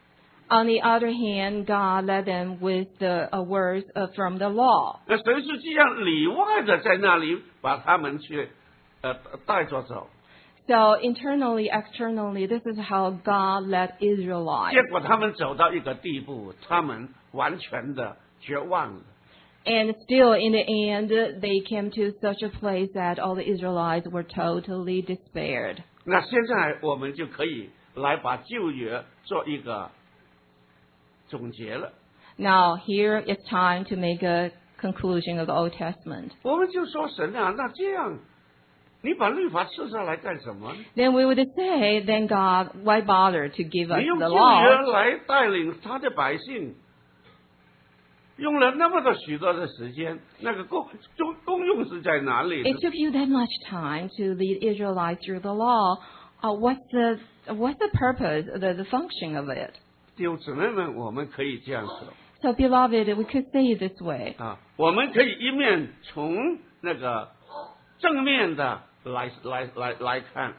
On the other hand, God led them with the uh, words uh, from the law. 那神是这样里外的在那里把他们去呃带着走， So internally, externally, this is how God led Israelites. 结果他们走到一个地步，他们完全的绝望了。 And still, in the end, they came to such a place that all the Israelites were totally despaired. 那现在我们就可以来把旧约做一个总结了。 Now, here it's time to make a conclusion of the Old Testament. 我们就说神啊，那这样你把律法赐下来干什么？ Then we would say, then God, why bother to give us 你用 the 旧 law? 约来带领他的百姓，用了那么多许多的时间，那个功功功用是在哪里呢 It took you that much time to lead Israelites through the law. Uh, what's the what's the purpose, the, the function of it? 弟兄姊妹们，我们可以这样说 So, beloved, we could say it this way. 啊，我们可以一面从那个正面的来来来来看，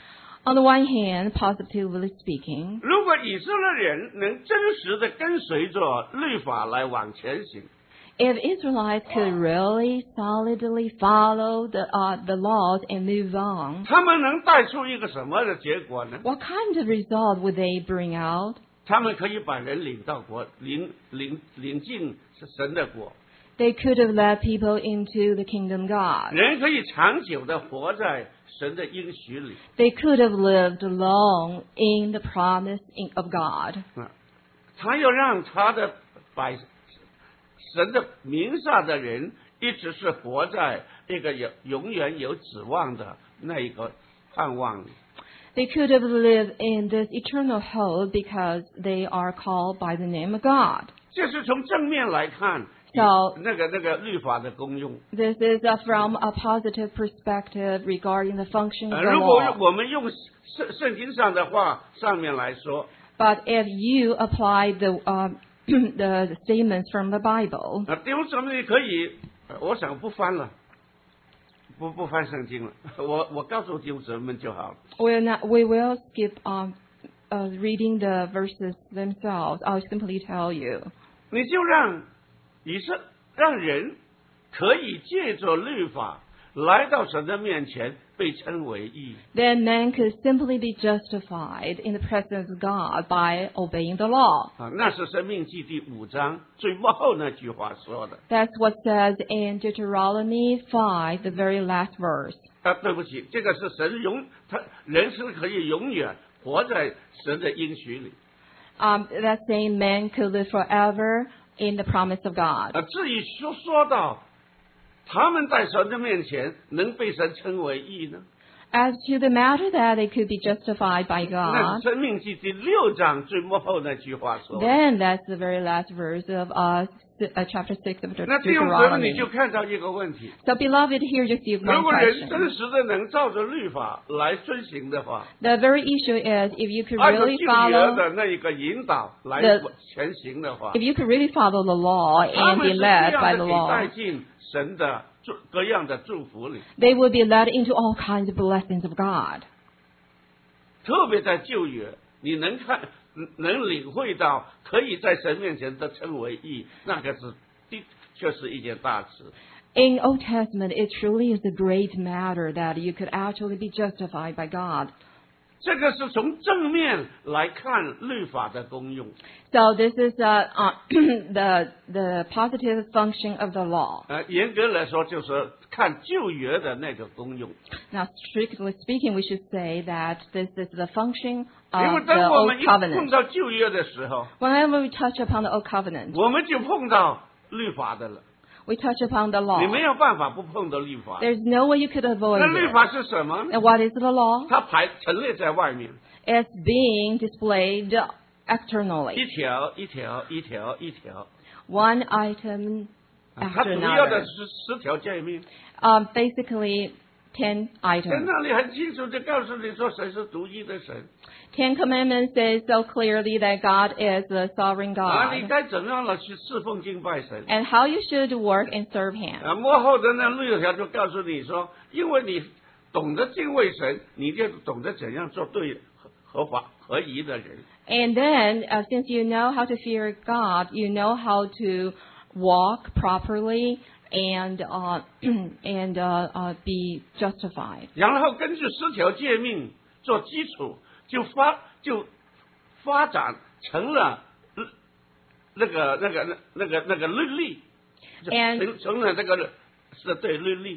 On the one hand, positively speaking, 如果以色列人能真实的跟随着律法来往前行， if Israelites could really solidly follow the uh, the laws and move on, 他们能带出一个什么的结果呢？ what kind of result would they bring out? 他们可以把人领到国，领领领进神的国， They could have led people into the kingdom God. 人可以长久的活在神的应许里。 They could have lived long in the promise in- of God. 啊，他要让他的百神的名下的人一直是活在一个有永远有指望的那一个盼望里。 They could have lived in this eternal hope because they are called by the name of God. 这是从正面来看， So 那个那个律法的功用。 this is uh, from a positive perspective regarding the function 呃 of the 如果 law. 我们用圣圣经上的话上面来说， But if you apply the uh, the statements from the Bible, 啊，弟兄姊妹可以，呃我想不翻了，不不翻圣经了，我我告诉弟兄姊妹们就好了。 we're not, we will skip um, uh, reading the verses themselves. I'll simply tell you. 你就让以色让人可以借着律法来到神的面前，被称为义。 Then man could simply be justified in the presence of God by obeying the law. 啊，那是申命记第五章最末后那句话说的。 That's what says in Deuteronomy five, the very last verse. 啊，对不起，这个是神永他人是可以永远活在神的应许里。 Um, that's saying man could live forever in the promise of God. 啊，至于说说到他们在神的面前能被神称为义呢？ As to the matter that they could be justified by 那 God, 是申命记第六章最末后那句话说。 then that's the very last verse of uh, uh, chapter six of 那弟兄姊妹， Deuteronomy. 你就看到一个问题： So, beloved, here you see 如 one 果人 question. 真实的能照着律法来遵行的话， The very issue is if you could 按照 really 旧约 follow, 的那一个引导来 The- 前行的话 if，you could really follow the law 他 and 们 be 是这 led 样 by 的 the 给 law, 带进神的祝各样的祝福里。 they would be led into all kinds of blessings of God. 特别在旧约，你能看能领会到，可以在神面前得称为义，那个是的确是一件大事。 In Old Testament, it truly is a great matter that you could actually be justified by God. 这个是从正面来看律法的功用。 So this is uh, uh, the the positive function of the law. 呃，严格来说，就是看旧约的那个功用。 Now, strictly speaking, we should say that this is the function 因为 of 当 the 我 Old 们一碰 Covenant. 到旧约的时候， Whenever we touch upon the Old Covenant, 我们就碰到律法的了。 we touch upon the 你 law. 没有办法不碰到律法。 There's no way you could avoid 那律 it. 法是什么？ And what is the law? 它排陈列在外面， It's being displayed externally. 一条一条一条一条。 One item 它 after 主要的 another. 是十条诫命。 Um, basically, ten 在 items. 那里很清楚地告诉你说，神是独一的神 Ten Commandments say so clearly that God is the sovereign 啊，你 God 该怎么样了去侍奉敬拜神 and how you should work and serve Him. 啊？幕后的那律条就告诉你说，因为你懂得敬畏神，你就懂得怎样做对合合法合宜的人。 And then, uh, since you know how to fear God, you know how to walk properly and uh, and uh, uh, be justified. 然后根据十条诫命做基础，就发就发展成了呃那个那个那那个那个律例，就 And- 成成了这个是对律例。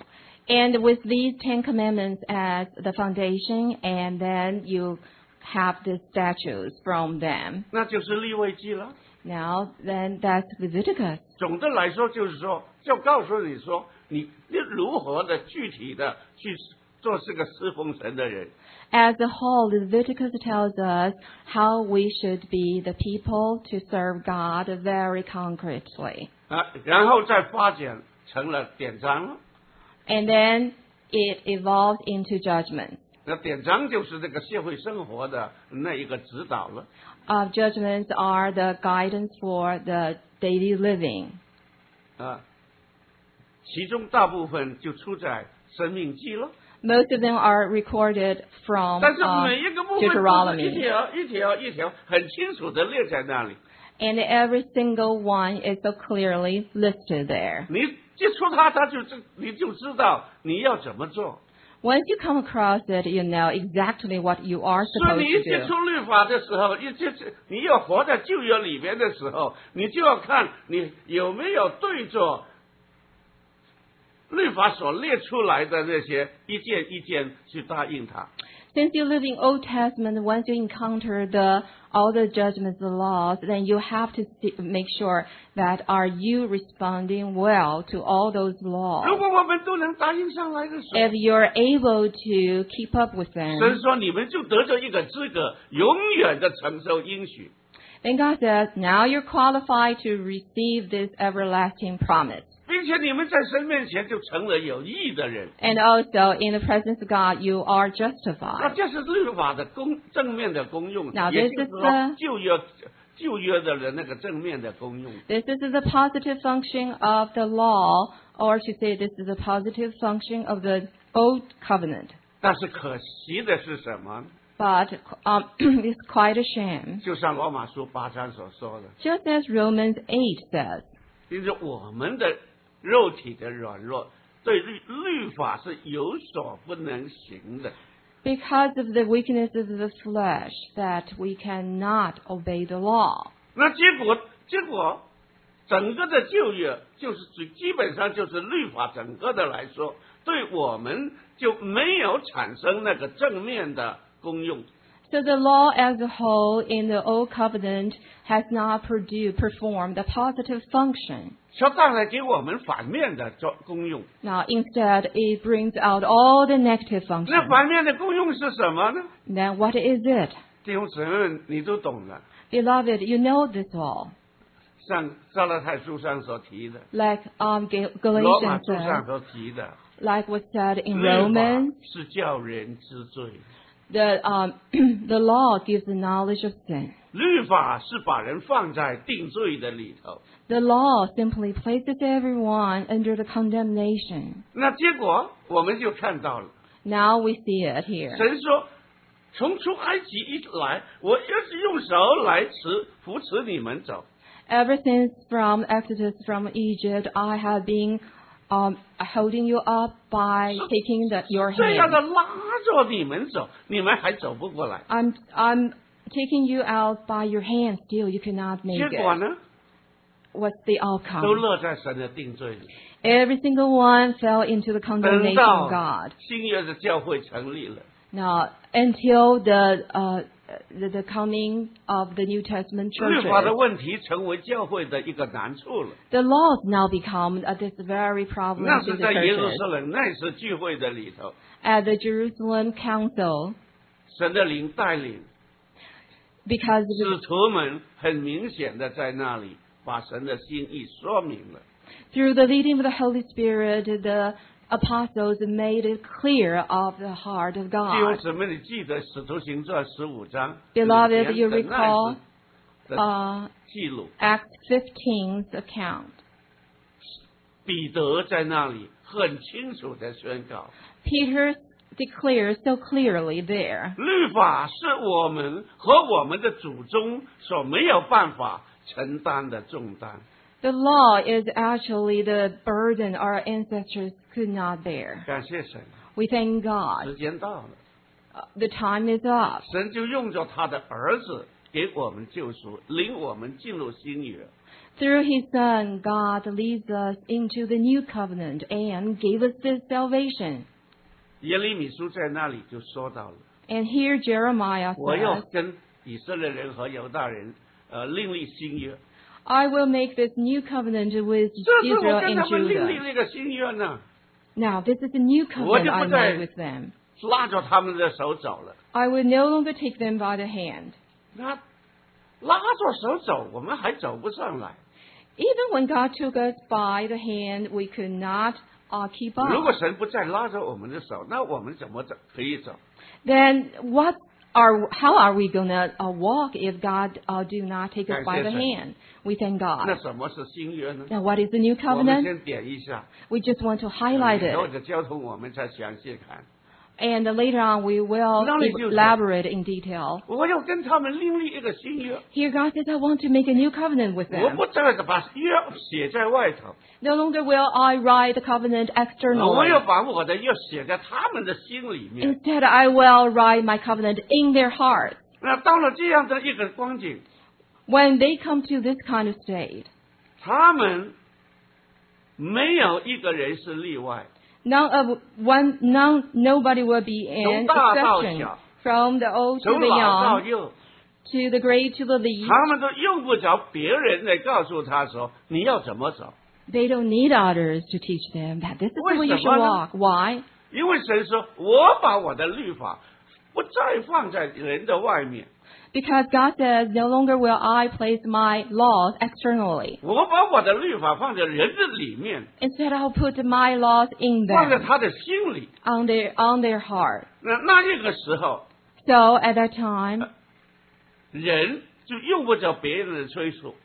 And with these Ten Commandments as the foundation, and then you have the statutes from them. 那就是利未记了。 Now, then that's Leviticus. 总的来说，就是说，就告诉你说，你你如何的具体的去做这个侍奉神的人。 As a whole, Leviticus tells us how we should be the people to serve God very concretely. 啊，然后再发展成了典章了。 And then it evolved into judgment. 那典章就是这个社会生活的那一个指导了。 Uh, judgments are the guidance for the daily living. 啊，其中大部分就出在生命记了。 Most of them are recorded from 但是 uh, 每一个部分都是一 Deuteronomy. 条一条一条很清楚的列在那里。 And every single one is so clearly listed there. 你接触它，它就知你就知道你要怎么做。 Once you come across it, you know exactly what you are 所 supposed 以你一 to 接 do. 触律法的时候，一接触你要活在旧约里面的时候，你就要看你有没有对着律法所列出来的那些一件一件去答应他。 Since you live in Old Testament, once you encounter the all the judgments, the laws, then you have to see, make sure that are you responding well to all those 如 laws. 果我们都能答应上来的时候， If you're able to keep up with 神 them, 说你们就得着一个资格，永远的承受应许。 then God says, now you're qualified to receive this everlasting promise. 并且你们在神面前就成了有义的人。 And also, in the presence of God, you are 那 justified. 这是律法的功正面的功用， Now, 也 this 就是 is 说 the- 旧约旧约的人那个正面的功用。 This is the positive function of the law, or to say this is the positive function of the Old Covenant. 但是可惜的是什么？ But um, it's quite a shame. 就像罗马书八章所说的， Just as Romans eight says, 就是我们的肉体的软弱，对律律法是有所不能行的。 because of the weakness of the flesh, that we cannot obey the law. 那结果结果，整个的旧约就是指基本上就是律法整个的来说，对我们就没有产生那个正面的功用。 So the law as a whole in the Old Covenant has not produced, performed a positive function. 说带来给我们反面的作功用。 Now, instead, it brings out all the negative 那 functions. 反面的功用是什么呢？ Then what is it? 弟兄姊妹，你都懂了。 Beloved, you know this all. 像加拉太书上所提的， Like um, Gal- 罗马 Galatians 书上 said, 所提的， like was said in 律法 Romans, 是叫人知罪， the, um, the law gives the knowledge of sin. 律法是把人放在定罪的里头。 The law simply places everyone under the condemnation. 那结果我们就看到了， Now we see it here. 神说：“从出埃及一来，我一直用手来持扶持你们走。 Ever since from Exodus from Egypt, I have been um, holding you up by taking the, your 这样 hand. 的拉着你们走，你们还走不过来。 I'm, I'm taking you out by your hand. Still, you cannot make 结果 it. 呢， What's the 都 outcome? 落在神的定罪里。 Every single one fell into the 等 condemnation 到 of God. 新约的教会成立了， Now, until the, uh, the the coming of the New Testament 律法的 churches, 问题成为教会的一个难处了。 the laws now become uh, this very problem 那 to 是 the 在耶路 churches. 撒冷，那是聚会的里头， At the Jerusalem Council, 神的灵带领， because the, 使徒们很明显的在那里把神的心意说明了。 through the leading of the Holy Spirit, the apostles made it clear of the heart of 弟兄 God. 姊妹，你记得《使徒行传》十五章 Beloved, 里 you 面的那 recall 时的 uh, 记录， Acts fifteen's account. 彼得在那里很清楚的宣告， Peter declares so clearly there, 律法是我们和我们的祖宗所没有办法承担的重担。 the law is actually the burden our ancestors could not bear. 感谢神， We thank God. 时间到了， Uh, the time is up. 神就用着他的儿子给我们救赎，领我们进入新约。 Through His Son, God leads us into the new covenant and gave us this salvation. 耶利米书在那里就说到了， And here Jeremiah 我要 says, 跟以色列人和犹大人，呃，另立新约。 I will make this new covenant with 这是我 Israel 跟 and 他们另立 Judah. 那个新约呢， Now, this is a new covenant I made with them. 拉着他们的手走了。 I will no longer take them by the hand. 那拉着手走，我们还走不上来。 Even when God took us by the hand, we could not uh, keep 如果 up. 神不再拉着我们的手，那我们怎么走可以走？ Then what are, how are we going to uh, walk if God uh, do not take us by the hand? We thank 那 God. 什么是新约呢？ Now, what is the new 我们 covenant? 先点一下， We just want to highlight 以后 it. 的交通我们再详细看。 And later on, we will 那里就是 elaborate in detail. 我要跟他们另立一个新约， Here, God says, I want to make a new covenant with 我 them. 不再把约写在外头， No longer will I write the covenant 我 externally. 要把我的约写在他们的心里面。 Instead, I will write my covenant in their hearts. 那到了这样的一个光景， When they come to this kind of state, 他们没有一个人是例外。 none of one, none, nobody will be an 从大到 exception. 小， From the old to 从 the 老到 young, 幼， to the great to the least, 他们都用不着别人来告诉他说你要怎么走， they don't need others to teach them that this is the way you 为什么 should 呢？ walk. Why? 因为神说我把我的律法不再放在人的外面， Because God says, no longer will I place my laws externally. 我把我的律法放在人的里面， Instead, I'll put my laws in 放在 them, 他的心里。 on their, on their heart. 那那这个时候， So at that time, 人就用不着别人的催促，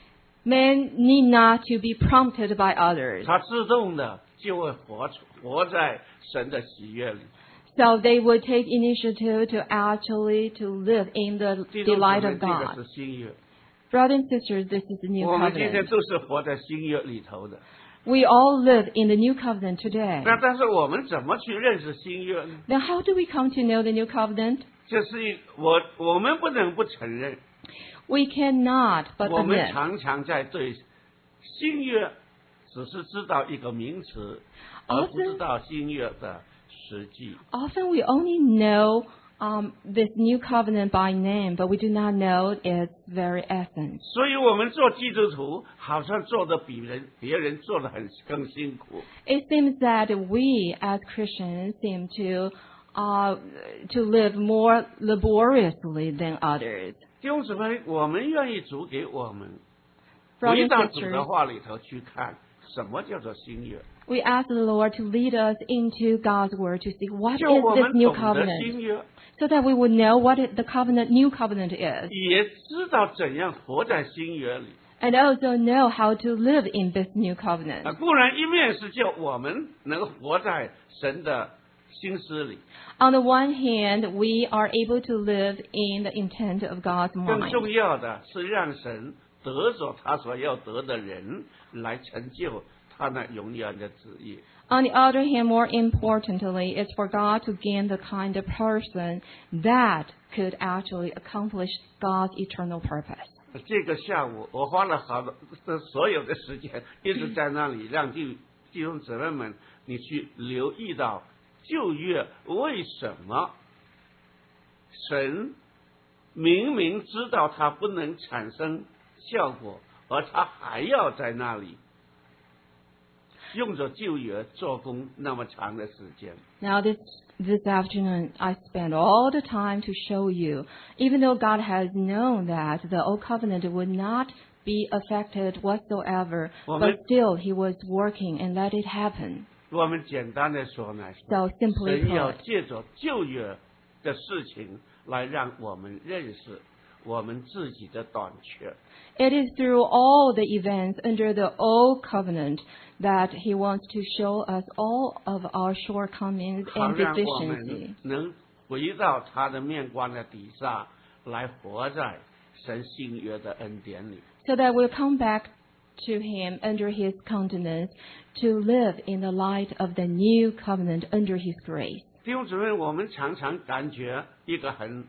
men need not to be prompted by others. 他自动的就会活出活在神的喜悦里。 So they would take initiative to actually to live in the 弟兄姊 delight 妹， of 这个 God. 是新约， Brothers and sisters, this is the new 我们今天 covenant. 都是活在新约里头的。 We all live in the new covenant today. 那但是我们怎么去认识新约呢？ Now, how do we come to know the new covenant? 这是一我我们不能不承认， We cannot but 我们 admit 常常在对新约只是知道一个名词，而不知道新约的实际。 often we only know um, this new covenant by name, but we do not know its very essence. 所以我们做基督徒，好像做的比人别人做的很更辛苦。 It seems that we as Christians seem to uh, to live more laboriously than others. 弟兄姊妹，我们愿意主给我们 Brothers 回 and 到主的 sisters, 话里头去看，什么叫做新约？ we ask the Lord to lead us into God's word to see what 就 is 我 this 们 new 懂得 covenant, 新约， so that we would know what it, the covenant, new covenant is, 也知道怎样活在新约里。 and also know how to live in this new 啊， covenant. 固然一面是叫我们能活在神的心思里， On the one hand, we are able to live in the intent of God's 更 mind. 重要的是让神得着他所要得的人，来成就他那永远的旨意。 On the other hand, more importantly, it's for God to gain the kind of person that could actually accomplish God's eternal purpose. 这个下午，我花了好多的所有的时间，一直在那里让弟弟兄姊妹们，你去留意到旧约为什么神明明知道它不能产生效果，而他还要在那里用着旧约做工那么长的时间。 Now this this afternoon, I spent all the time to show you, even though God has known that the old covenant would not be affected whatsoever, Well, but may- still He was working and let it happen. 我们简单的说呢， So simply 神要 put, 借着旧约的事情来让我们认识我们自己的短缺。 it is through all the events under the old covenant that he wants to show us all of our shortcomings 好 and 让我们 deficiencies, 能回到他的面光的底下，来活在神新约的恩典里。 so that we'll come back to him under his countenance to live in the light of the new covenant under his grace. 弟兄姊妹，我们常常感觉一个很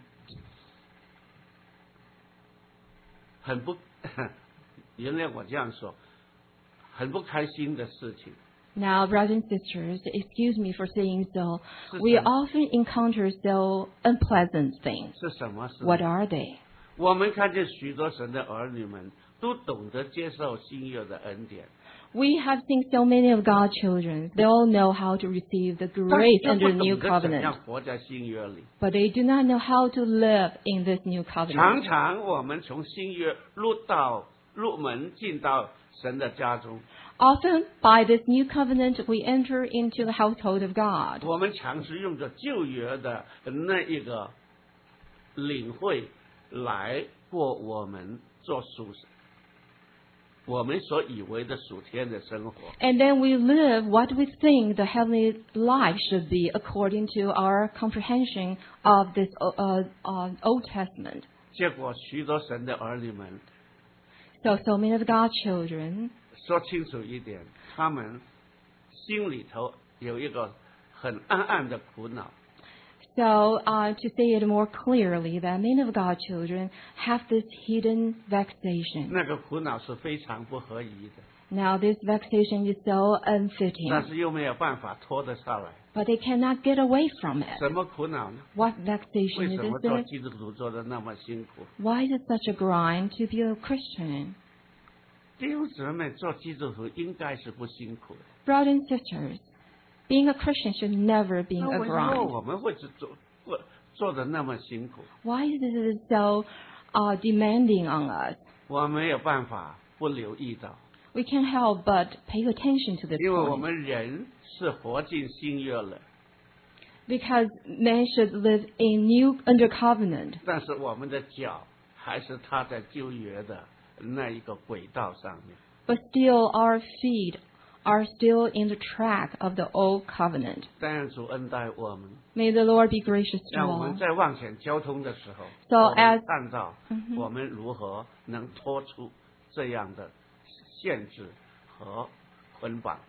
很不原谅我这样说，很不开心的事情。 Now, brothers and sisters, excuse me for saying so, 是 we 什么？ often encounter so unpleasant things. 是什么事？ What are they? 我们看见许多神的儿女们都懂得接受新约的恩典， We have seen so many of God's children. They all know how to receive the 但 grace 又 under 不 the new 懂得怎样 covenant, 活在新约里。 but they do not know how to live in this new 常 covenant. 常我们从新约入到入门进到神的家中， Often, by this new covenant, we enter into the household of God. 我们尝试用着旧约的那一个领会来过我们做属我们所以为的属天的生活。 And then we live what we think the heavenly life should be according to our comprehension of this uh, uh, Old Testament. 结果许多神的儿女们 So, so many of God's children, 说清楚一点，他们心里头有一个很暗暗的苦恼。 so uh, to say it more clearly, that many of God's children have this hidden vexation. 那个苦恼是非常不合宜的， Now, this vexation is so 但 unfitting, 是又没有办法拖得下来。 but they cannot get away from it. 什么苦恼呢？ What 为 vexation 什 is 么做 it? 基督徒做的那么辛苦？ Why is it such a grind to be a Christian? 弟兄姊妹，做基督徒应该是不辛苦的。 Brothers and sisters, being a Christian should never be 那 a 为什么 grind. 我们会做做做的那么辛苦？ Why is it so uh, demanding on us? 我没有办法不留意到， We can't help but pay attention to this 因为我 point. 们人是活进新约了， Because men should live in new under covenant, 但是我们的脚还是踏在旧约的那一个轨道上面。 but still our feet are still in the track of the old covenant. 但愿主恩待我们， May the Lord be gracious to 让我们 all. 在往前交通的时候， So 我们 as- 看到 Mhm. 我们如何能脱出这样的限制和捆绑。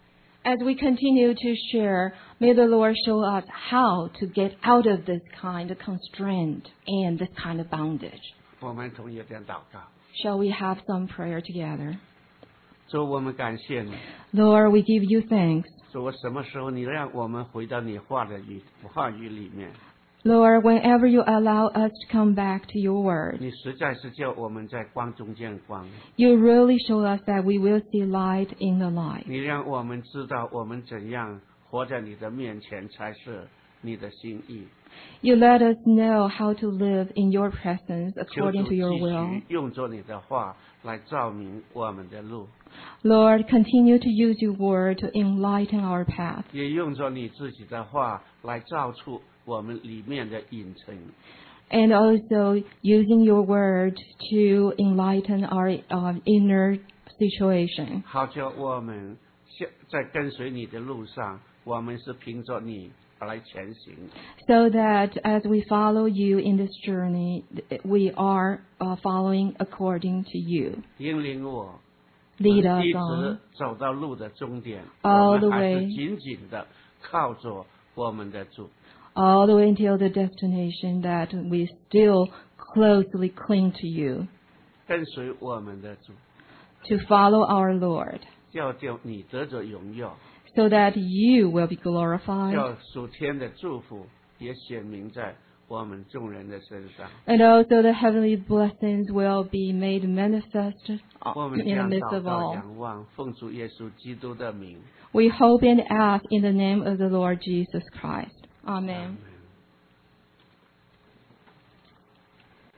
As we continue to share, may the Lord show us how to get out of this kind of constraint and this kind of bondage. 我们同一点祷告， Shall we have some prayer together? 主，我们感谢你。 Lord, we give you thanks. 主，我什么时候你让我们回到你话的语话语里面？ Lord, whenever you allow us to come back to your word, 你实在是叫我们在光中见光， you really show us that we will see light in the light. 你让我们知道我们怎样活在你的面前才是你的心意。 You let us know how to live in your presence 求 according 主 to your 继 will. 续用着你的话来照明我们的路， Lord, continue to use your word to enlighten our path. 也用着你自己的话来照出我们里面的隐层。 And also using your word to enlighten our uh, inner situation. 好叫我们在跟随你的路上，我们是凭着你来前行。 So that as we follow you in this journey, we are uh, following according to you. 引领我， Lead 一 us 直 on 走到路的终点， all 我 the 们还是 way 紧紧的靠着我们的主。 all the way until the destination that we still closely cling to you, 跟随我们的主， to follow our Lord, 叫叫你得着荣耀， so that you will be glorified, 叫属天的祝福也显明在我们众人的身上。 and also the heavenly blessings will be made manifest 我们 in the 将 midst 祷 of 告 all. 仰望，奉主耶稣基督的名。 We hope and ask in the name of the Lord Jesus Christ. Amen.